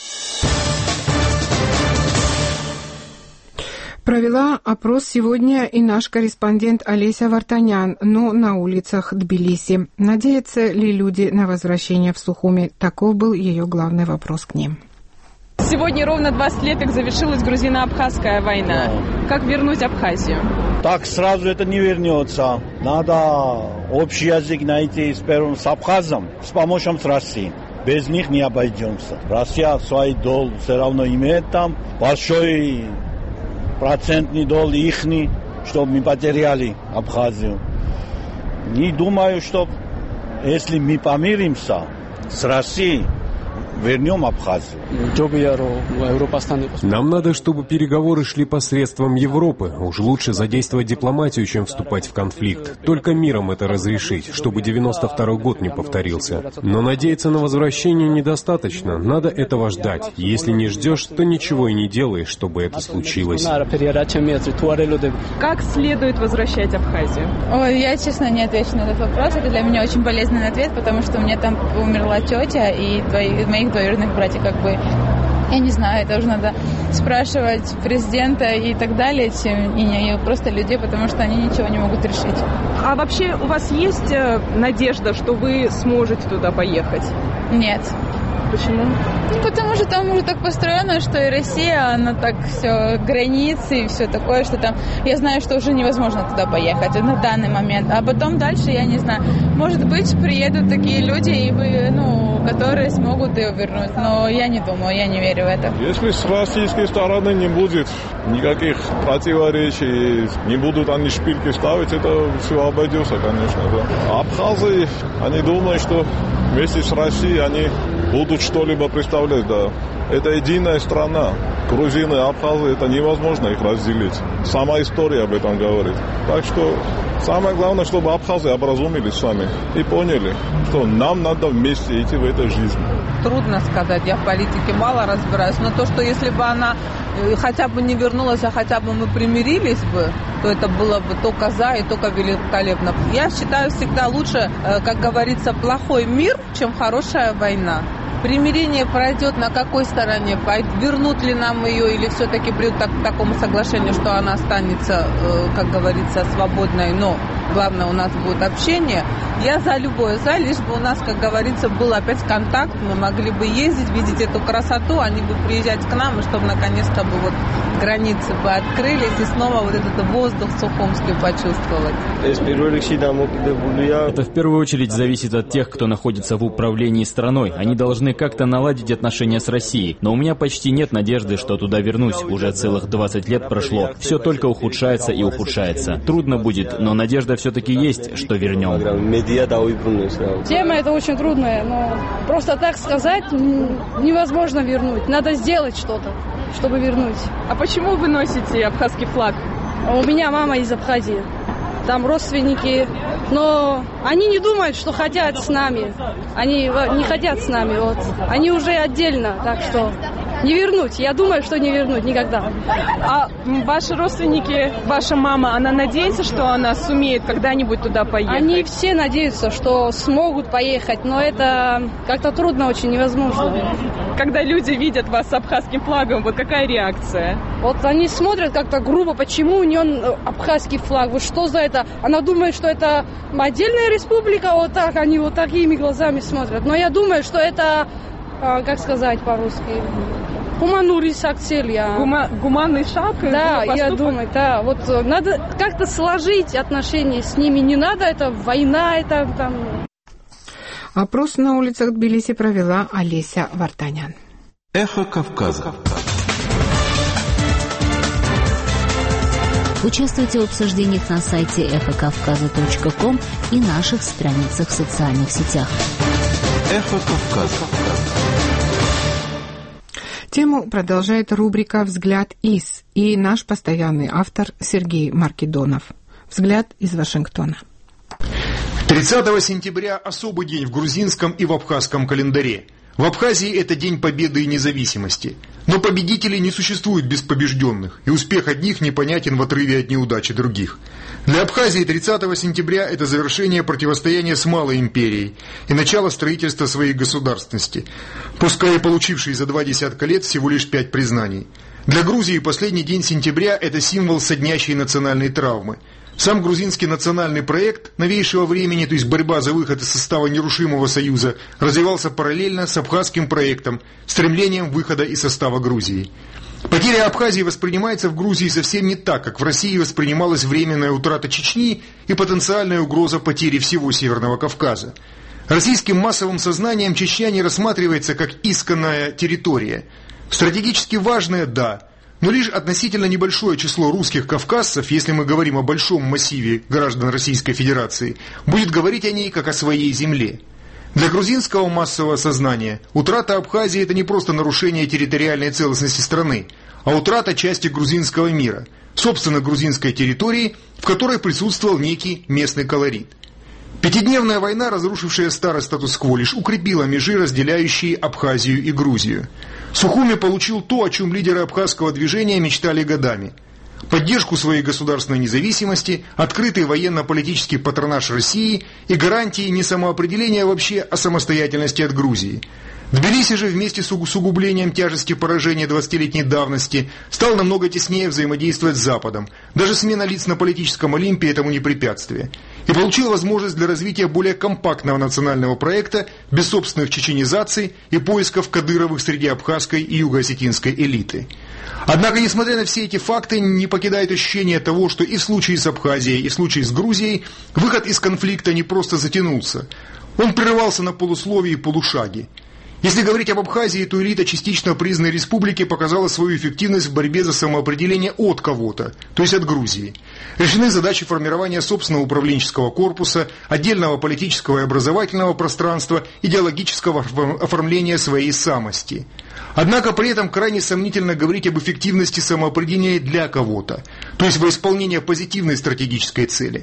Провела опрос сегодня и наш корреспондент Олеся Вартанян, но на улицах Тбилиси. Надеются ли люди на возвращение в Сухуми? Таков был ее главный вопрос к ним. Сегодня ровно двадцать лет, как завершилась грузино-абхазская война. Как вернуть Абхазию? Так сразу это не вернется. Надо общий язык найти с первым с Абхазом, с помощью с Россией. Без них не обойдемся. Россия свой долг все равно имеет там. Большой процентный долг ихний, чтобы мы потеряли Абхазию. Не думаю, что если мы помиримся с Россией, вернем Абхазию. Нам надо, чтобы переговоры шли посредством Европы. Уж лучше задействовать дипломатию, чем вступать в конфликт. Только миром это разрешить, чтобы девяносто второй год не повторился. Но надеяться на возвращение недостаточно. Надо этого ждать. Если не ждешь, то ничего и не делаешь, чтобы это случилось. Как следует возвращать Абхазию? Ой, я, честно, не отвечу на этот вопрос. Это для меня очень болезненный ответ, потому что у меня там умерла тетя и двоих, моих двоюродных братьев, как бы, я не знаю, это уже надо спрашивать президента и так далее, чем, и не просто людей, потому что они ничего не могут решить. А вообще у вас есть надежда, что вы сможете туда поехать? Нет. Почему? Потому что там уже так построено, что и Россия, она так все, границы и все такое, что там, я знаю, что уже невозможно туда поехать на данный момент. А потом дальше, я не знаю, может быть, приедут такие люди, и вы, ну, которые смогут ее вернуть, но я не думаю, я не верю в это. Если с российской стороны не будет никаких противоречий, не будут они шпильки ставить, это все обойдется, конечно, да. Абхазы, они думают, что вместе с Россией они будут что-либо представлять, да. Это единая страна. Грузины, абхазы, это невозможно их разделить. Сама история об этом говорит. Так что самое главное, чтобы абхазы образумились сами и поняли, что нам надо вместе идти в этой жизни. Трудно сказать, я в политике мало разбираюсь, но то, что если бы она хотя бы не вернулась, а хотя бы мы примирились бы, то это было бы только за и только великолепно. Я считаю, всегда лучше, как говорится, плохой мир, чем хорошая война. примирение пройдет на какой стороне, вернут ли нам ее или все-таки придут к такому соглашению, что она останется, как говорится, свободной, но главное у нас будет общение. Я за любое, за, лишь бы у нас, как говорится, был опять контакт, мы могли бы ездить, видеть эту красоту, они бы приезжать к нам, и чтобы наконец-то бы вот границы бы открылись и снова вот этот воздух сухомский почувствовать. Это в первую очередь зависит от тех, кто находится в управлении страной. Они должны как-то наладить отношения с Россией. Но у меня почти нет надежды, что туда вернусь. Уже целых двадцать лет прошло. Все только ухудшается и ухудшается. Трудно будет, но надежда все-таки есть, что вернем. Тема эта очень трудная, но просто так сказать невозможно вернуть. Надо сделать что-то, чтобы вернуть. А почему вы носите абхазский флаг? У меня мама из Абхазии. Там родственники, но они не думают, что хотят с нами. Они не хотят с нами, вот. Они уже отдельно, так что не вернуть. Я думаю, что не вернуть никогда. А ваши родственники, ваша мама, она надеется, что она сумеет когда-нибудь туда поехать? Они все надеются, что смогут поехать, но это как-то трудно, очень невозможно. Когда люди видят вас с абхазским флагом, вот какая реакция? Вот они смотрят как-то грубо, почему у нее абхазский флаг, вот что за это? Она думает, что это отдельная республика, вот так, они вот такими глазами смотрят. Но я думаю, что это, как сказать по-русски, гуманный шаг цель. Гума, гуманный шаг? Да, я думаю, да. Вот надо как-то сложить отношения с ними, не надо, это война, это там... Опрос на улицах Тбилиси провела Олеся Вартанян. Эхо Кавказа. Участвуйте в обсуждениях на сайте эхо кавказа точка ком и наших страницах в социальных сетях. Эхо Кавказа. Тему продолжает рубрика «Взгляд из» и наш постоянный автор Сергей Маркедонов. Взгляд из Вашингтона. тридцатого сентября – особый день в грузинском и в абхазском календаре. В Абхазии это День Победы и Независимости. Но победителей не существует без побежденных, и успех одних непонятен в отрыве от неудачи других. Для Абхазии тридцатого сентября – это завершение противостояния с Малой империей и начало строительства своей государственности, пускай и получившей за два десятка лет всего лишь пять признаний. Для Грузии последний день сентября – это символ соднящей национальной травмы. Сам грузинский национальный проект новейшего времени, то есть борьба за выход из состава нерушимого союза, развивался параллельно с абхазским проектом, стремлением выхода из состава Грузии. Потеря Абхазии воспринимается в Грузии совсем не так, как в России воспринималась временная утрата Чечни и потенциальная угроза потери всего Северного Кавказа. Российским массовым сознанием Чечня не рассматривается как исконная территория. Стратегически важная – да. Но лишь относительно небольшое число русских кавказцев, если мы говорим о большом массиве граждан Российской Федерации, будет говорить о ней как о своей земле. Для грузинского массового сознания утрата Абхазии – это не просто нарушение территориальной целостности страны, а утрата части грузинского мира, собственно грузинской территории, в которой присутствовал некий местный колорит. Пятидневная война, разрушившая старый статус-кво, лишь укрепила межи, разделяющие Абхазию и Грузию. Сухуми получил то, о чем лидеры абхазского движения мечтали годами. Поддержку своей государственной независимости, открытый военно-политический патронаж России и гарантии не самоопределения вообще, а самостоятельности от Грузии. Тбилиси же вместе с усугублением тяжести поражения двадцатилетней давности стал намного теснее взаимодействовать с Западом. Даже смена лиц на политическом Олимпе этому не препятствие. И получил возможность для развития более компактного национального проекта, без собственных чеченизаций и поисков кадыровых среди абхазской и юго-осетинской элиты. Однако, несмотря на все эти факты, не покидает ощущение того, что и в случае с Абхазией, и в случае с Грузией выход из конфликта не просто затянулся. Он прерывался на полусловии и полушаге. Если говорить об Абхазии, то элита частично признанной республики показала свою эффективность в борьбе за самоопределение от кого-то, то есть от Грузии. Решены задачи формирования собственного управленческого корпуса, отдельного политического и образовательного пространства, идеологического оформления своей самости. Однако при этом крайне сомнительно говорить об эффективности самоопределения для кого-то, то есть во исполнение позитивной стратегической цели.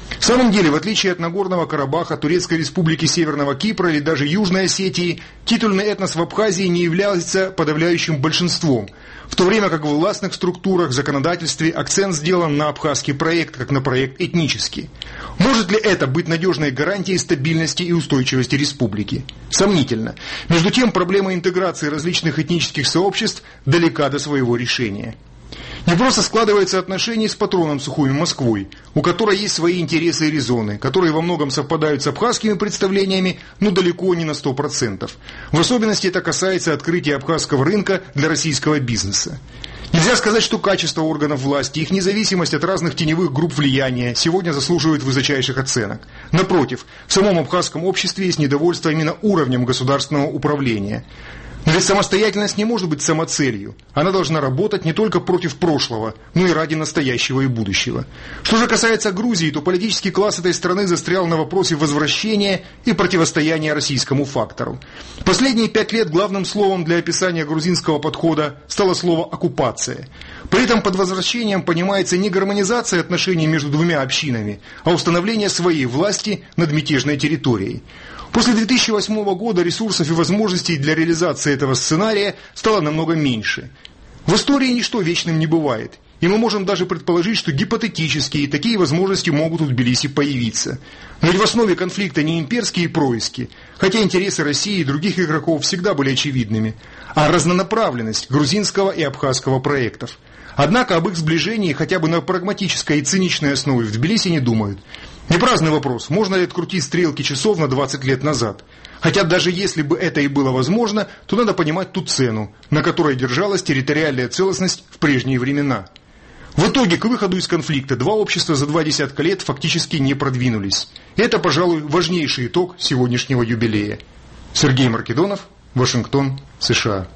В самом деле, в отличие от Нагорного Карабаха, Турецкой Республики Северного Кипра или даже Южной Осетии, титульный этнос в Абхазии не является подавляющим большинством, в то время как в властных структурах, законодательстве акцент сделан на абхазский проект, как на проект этнический. Может ли это быть надежной гарантией стабильности и устойчивости республики? Сомнительно. Между тем, проблема интеграции различных этнических сообществ далека до своего решения. Не просто складывается отношение с патроном Сухуми Москвой, у которой есть свои интересы и резоны, которые во многом совпадают с абхазскими представлениями, но далеко не на сто процентов. В особенности это касается открытия абхазского рынка для российского бизнеса. Нельзя сказать, что качество органов власти, их независимость от разных теневых групп влияния сегодня заслуживают высочайших оценок. Напротив, в самом абхазском обществе есть недовольство именно уровнем государственного управления. Но ведь самостоятельность не может быть самоцелью. Она должна работать не только против прошлого, но и ради настоящего и будущего. Что же касается Грузии, то политический класс этой страны застрял на вопросе возвращения и противостояния российскому фактору. Последние пять лет главным словом для описания грузинского подхода стало слово «оккупация». При этом под возвращением понимается не гармонизация отношений между двумя общинами, а установление своей власти над мятежной территорией. После две тысячи восьмого года ресурсов и возможностей для реализации этого сценария стало намного меньше. В истории ничто вечным не бывает, и мы можем даже предположить, что гипотетически такие возможности могут у Тбилиси появиться. Но ведь в основе конфликта не имперские происки, хотя интересы России и других игроков всегда были очевидными, а разнонаправленность грузинского и абхазского проектов. Однако об их сближении хотя бы на прагматической и циничной основе в Тбилиси не думают. Не праздный вопрос, можно ли открутить стрелки часов на двадцать лет назад. Хотя даже если бы это и было возможно, то надо понимать ту цену, на которой держалась территориальная целостность в прежние времена. В итоге к выходу из конфликта два общества за два десятка лет фактически не продвинулись. И это, пожалуй, важнейший итог сегодняшнего юбилея. Сергей Маркедонов, Вашингтон, США.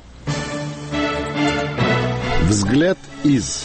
Взгляд из...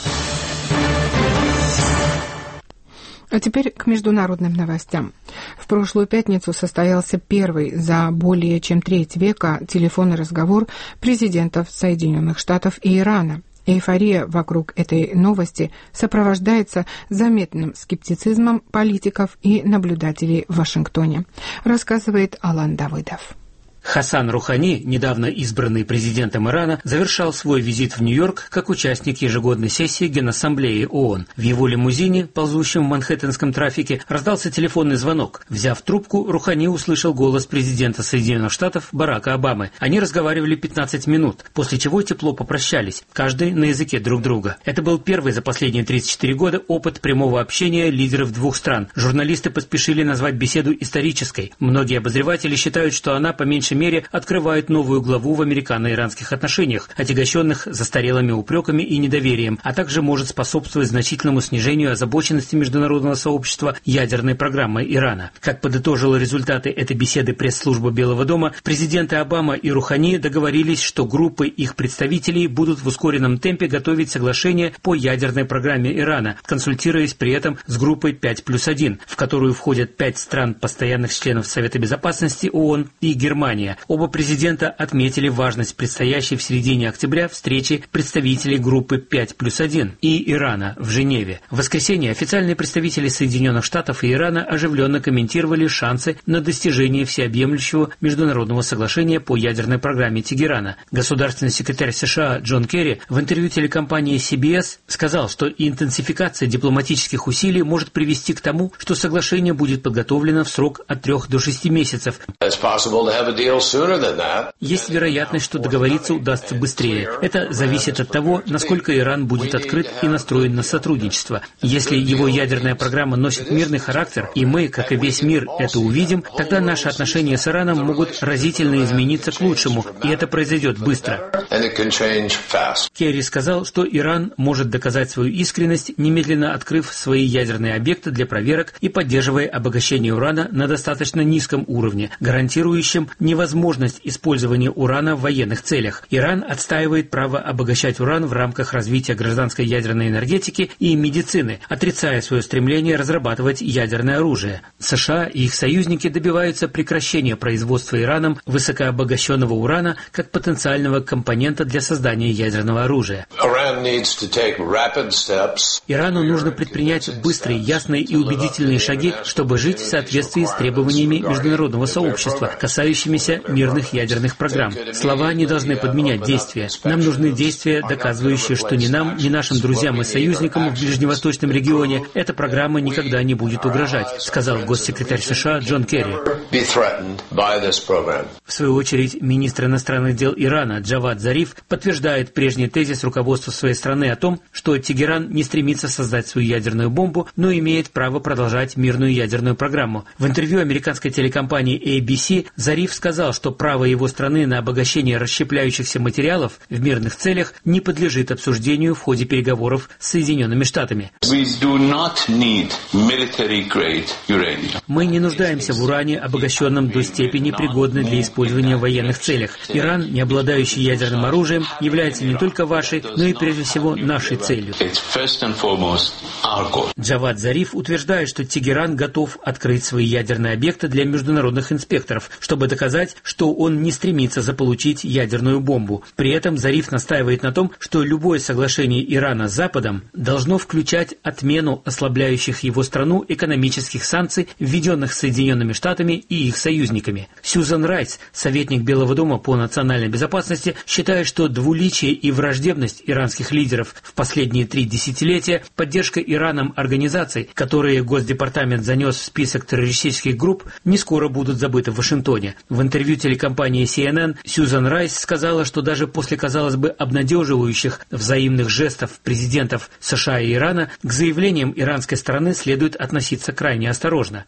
А теперь к международным новостям. В прошлую пятницу состоялся первый за более чем треть века телефонный разговор президентов Соединенных Штатов и Ирана. Эйфория вокруг этой новости сопровождается заметным скептицизмом политиков и наблюдателей в Вашингтоне, рассказывает Алан Давыдов. Хасан Рухани, недавно избранный президентом Ирана, завершал свой визит в Нью-Йорк как участник ежегодной сессии Генассамблеи ООН. В его лимузине, ползущем в манхэттенском трафике, раздался телефонный звонок. Взяв трубку, Рухани услышал голос президента Соединенных Штатов Барака Обамы. Они разговаривали пятнадцать минут, после чего тепло попрощались, каждый на языке друг друга. Это был первый за последние тридцать четыре года опыт прямого общения лидеров двух стран. Журналисты поспешили назвать беседу исторической. Многие обозреватели считают, что она по меньшей мере открывает новую главу в американо-иранских отношениях, отягощенных застарелыми упреками и недоверием, а также может способствовать значительному снижению озабоченности международного сообщества ядерной программой Ирана. Как подытожила результаты этой беседы пресс-служба Белого дома, президенты Обама и Рухани договорились, что группы их представителей будут в ускоренном темпе готовить соглашение по ядерной программе Ирана, консультируясь при этом с группой пять плюс один, в которую входят пять стран постоянных членов Совета Безопасности ООН и Германия. Оба президента отметили важность предстоящей в середине октября встречи представителей группы пять плюс один и Ирана в Женеве. В воскресенье официальные представители Соединенных Штатов и Ирана оживленно комментировали шансы на достижение всеобъемлющего международного соглашения по ядерной программе Тегерана. Государственный секретарь США Джон Керри в интервью телекомпании си би эс сказал, что интенсификация дипломатических усилий может привести к тому, что соглашение будет подготовлено в срок от трех до шести месяцев. Есть вероятность, что договориться удастся быстрее. Это зависит от того, насколько Иран будет открыт и настроен на сотрудничество. Если его ядерная программа носит мирный характер, и мы, как и весь мир, это увидим, тогда наши отношения с Ираном могут разительно измениться к лучшему, и это произойдет быстро. Керри сказал, что Иран может доказать свою искренность, немедленно открыв свои ядерные объекты для проверок и поддерживая обогащение урана на достаточно низком уровне, гарантирующем невозможность невозможность использования урана в военных целях. Иран отстаивает право обогащать уран в рамках развития гражданской ядерной энергетики и медицины, отрицая свое стремление разрабатывать ядерное оружие. США и их союзники добиваются прекращения производства Ираном высокообогащенного урана как потенциального компонента для создания ядерного оружия. Ирану нужно предпринять быстрые, ясные и убедительные шаги, чтобы жить в соответствии с требованиями международного сообщества, касающимися мирных ядерных программ. Слова не должны подменять действия. Нам нужны действия, доказывающие, что ни нам, ни нашим друзьям и союзникам в ближневосточном регионе эта программа никогда не будет угрожать, сказал госсекретарь США Джон Керри. В свою очередь, министр иностранных дел Ирана Джавад Зариф подтверждает прежний тезис руководства своей страны о том, что Тегеран не стремится создать свою ядерную бомбу, но имеет право продолжать мирную ядерную программу. В интервью американской телекомпании эй би си Зариф сказал, что право его страны на обогащение расщепляющихся материалов в мирных целях не подлежит обсуждению в ходе переговоров с Соединенными Штатами. Мы не нуждаемся в уране, обогащенном до степени, пригодной для использования в военных целях. Иран, не обладающий ядерным оружием, является не только вашей, но и прежде всего нашей целью. Джавад Зариф утверждает, что Тегеран готов открыть свои ядерные объекты для международных инспекторов, чтобы доказать, что он не стремится заполучить ядерную бомбу. При этом Зариф настаивает на том, что любое соглашение Ирана с Западом должно включать отмену ослабляющих его страну экономических санкций, введенных Соединенными Штатами и их союзниками. Сьюзан Райс, советник Белого дома по национальной безопасности, считает, что двуличие и враждебность иранских лидеров в последние три десятилетия, поддержка Ираном организаций, которые Госдепартамент занес в список террористических групп, не скоро будут забыты в Вашингтоне. В интервью телекомпании си эн эн Сьюзан Райс сказала, что даже после, казалось бы, обнадеживающих взаимных жестов президентов США и Ирана, к заявлениям иранской стороны следует относиться крайне осторожно.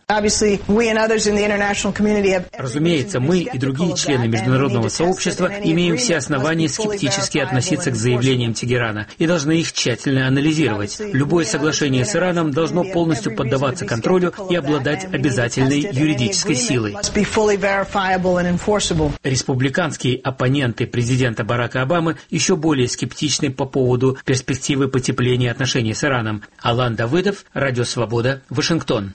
Разумеется, мы и другие члены международного сообщества имеем все основания скептически относиться к заявлениям Тегерана и должны их тщательно анализировать. Любое соглашение с Ираном должно полностью поддаваться контролю и обладать обязательной юридической силой. Республиканские оппоненты президента Барака Обамы еще более скептичны по поводу перспективы потепления отношений с Ираном. Алан Давыдов, Радио Свобода, Вашингтон.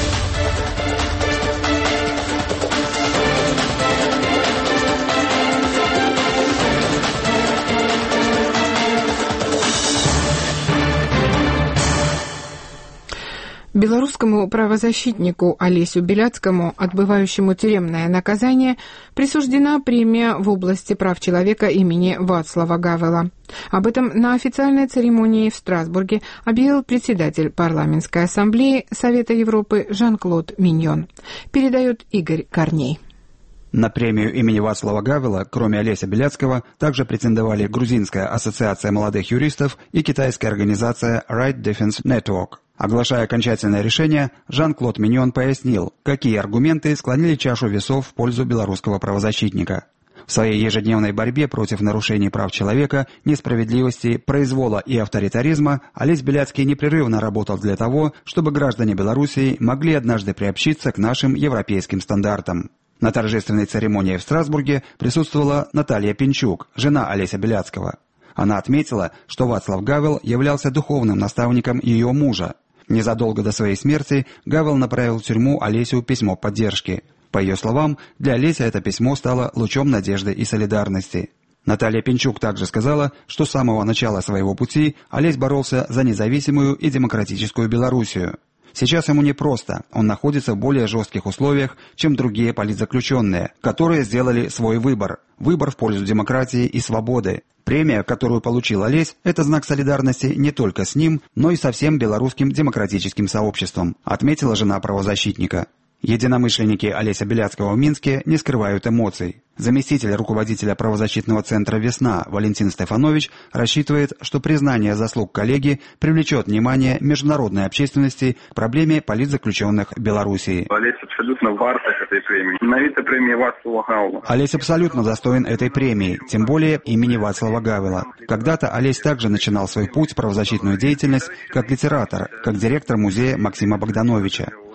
Белорусскому правозащитнику Олесю Беляцкому, отбывающему тюремное наказание, присуждена премия в области прав человека имени Вацлава Гавела. Об этом на официальной церемонии в Страсбурге объявил председатель парламентской ассамблеи Совета Европы Жан-Клод Миньон. Передает Игорь Корней. На премию имени Вацлава Гавела, кроме Олеся Беляцкого, также претендовали Грузинская ассоциация молодых юристов и китайская организация Right Defense Network. Оглашая окончательное решение, Жан-Клод Миньон пояснил, какие аргументы склонили чашу весов в пользу белорусского правозащитника. В своей ежедневной борьбе против нарушений прав человека, несправедливости, произвола и авторитаризма Олесь Беляцкий непрерывно работал для того, чтобы граждане Белоруссии могли однажды приобщиться к нашим европейским стандартам. На торжественной церемонии в Страсбурге присутствовала Наталья Пинчук, жена Олеся Беляцкого. Она отметила, что Вацлав Гавел являлся духовным наставником ее мужа. Незадолго до своей смерти Гавел направил в тюрьму Олесю письмо поддержки. По ее словам, для Олеся это письмо стало лучом надежды и солидарности. Наталья Пинчук также сказала, что с самого начала своего пути Олесь боролся за независимую и демократическую Белоруссию. Сейчас ему непросто, он находится в более жестких условиях, чем другие политзаключенные, которые сделали свой выбор. Выбор в пользу демократии и свободы. Премия, которую получил Олесь, это знак солидарности не только с ним, но и со всем белорусским демократическим сообществом, отметила жена правозащитника. Единомышленники Олеся Беляцкого в Минске не скрывают эмоций. Заместитель руководителя правозащитного центра «Весна» Валентин Стефанович рассчитывает, что признание заслуг коллеги привлечет внимание международной общественности к проблеме политзаключенных в Белоруссии. Олесь абсолютно варта этой премии. Именно премии Вацлава Гавела. Олесь абсолютно достоин этой премии, тем более имени Вацлава Гавела. Когда-то Олесь также начинал свой путь в правозащитную деятельность как литератор, как директор музея Максима Богдановича.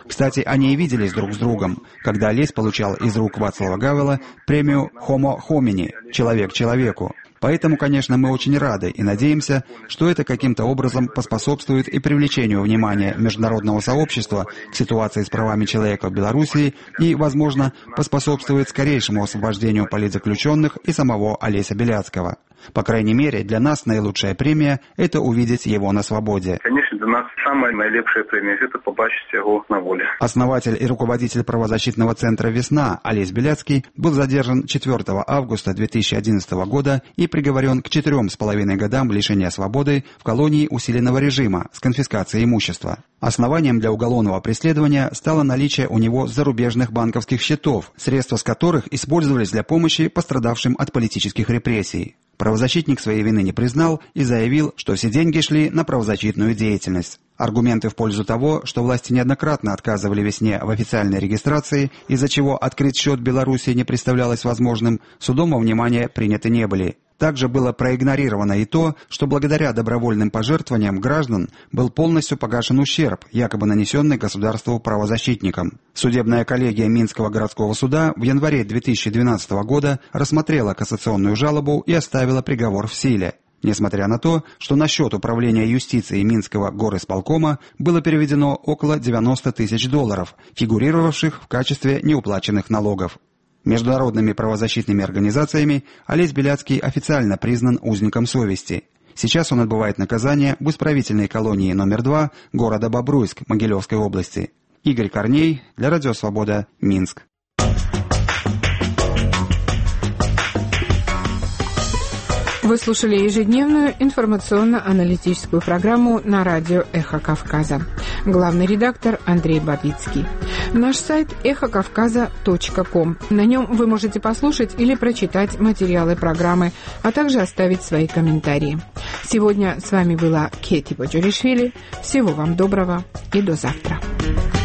Кстати, они и виделись друг с другом, когда Олесь получал из рук Вацлава Гавела премию «Homo homini» — «Человек человеку». Поэтому, конечно, мы очень рады и надеемся, что это каким-то образом поспособствует и привлечению внимания международного сообщества к ситуации с правами человека в Белоруссии и, возможно, поспособствует скорейшему освобождению политзаключенных и самого Олеся Беляцкого. По крайней мере, для нас наилучшая премия – это увидеть его на свободе. Конечно, для нас самая наилепшая премия – это побачить его на воле. Основатель и руководитель правозащитного центра «Весна» Олесь Беляцкий был задержан четвёртого августа две тысячи одиннадцатого года и приговорен к четырем с половиной годам лишения свободы в колонии усиленного режима с конфискацией имущества. Основанием для уголовного преследования стало наличие у него зарубежных банковских счетов, средства с которых использовались для помощи пострадавшим от политических репрессий. Правозащитник своей вины не признал и заявил, что все деньги шли на правозащитную деятельность. Аргументы в пользу того, что власти неоднократно отказывали «Весне» в официальной регистрации, из-за чего открыть счет в Беларуси не представлялось возможным, судом во внимание приняты не были. Также было проигнорировано и то, что благодаря добровольным пожертвованиям граждан был полностью погашен ущерб, якобы нанесенный государству правозащитникам. Судебная коллегия Минского городского суда в январе две тысячи двенадцатого года рассмотрела кассационную жалобу и оставила приговор в силе. Несмотря на то, что на счет управления юстиции Минского горисполкома было переведено около девяноста тысяч долларов, фигурировавших в качестве неуплаченных налогов. Международными правозащитными организациями Олесь Беляцкий официально признан узником совести. Сейчас он отбывает наказание в исправительной колонии номер два города Бобруйск Могилевской области. Игорь Корней для Радио Свобода, Минск. Вы слушали ежедневную информационно-аналитическую программу на радио «Эхо Кавказа». Главный редактор Андрей Бабицкий. Наш сайт эхо кавказа точка ком. На нем вы можете послушать или прочитать материалы программы, а также оставить свои комментарии. Сегодня с вами была Кети Боджоришвили. Всего вам доброго и до завтра.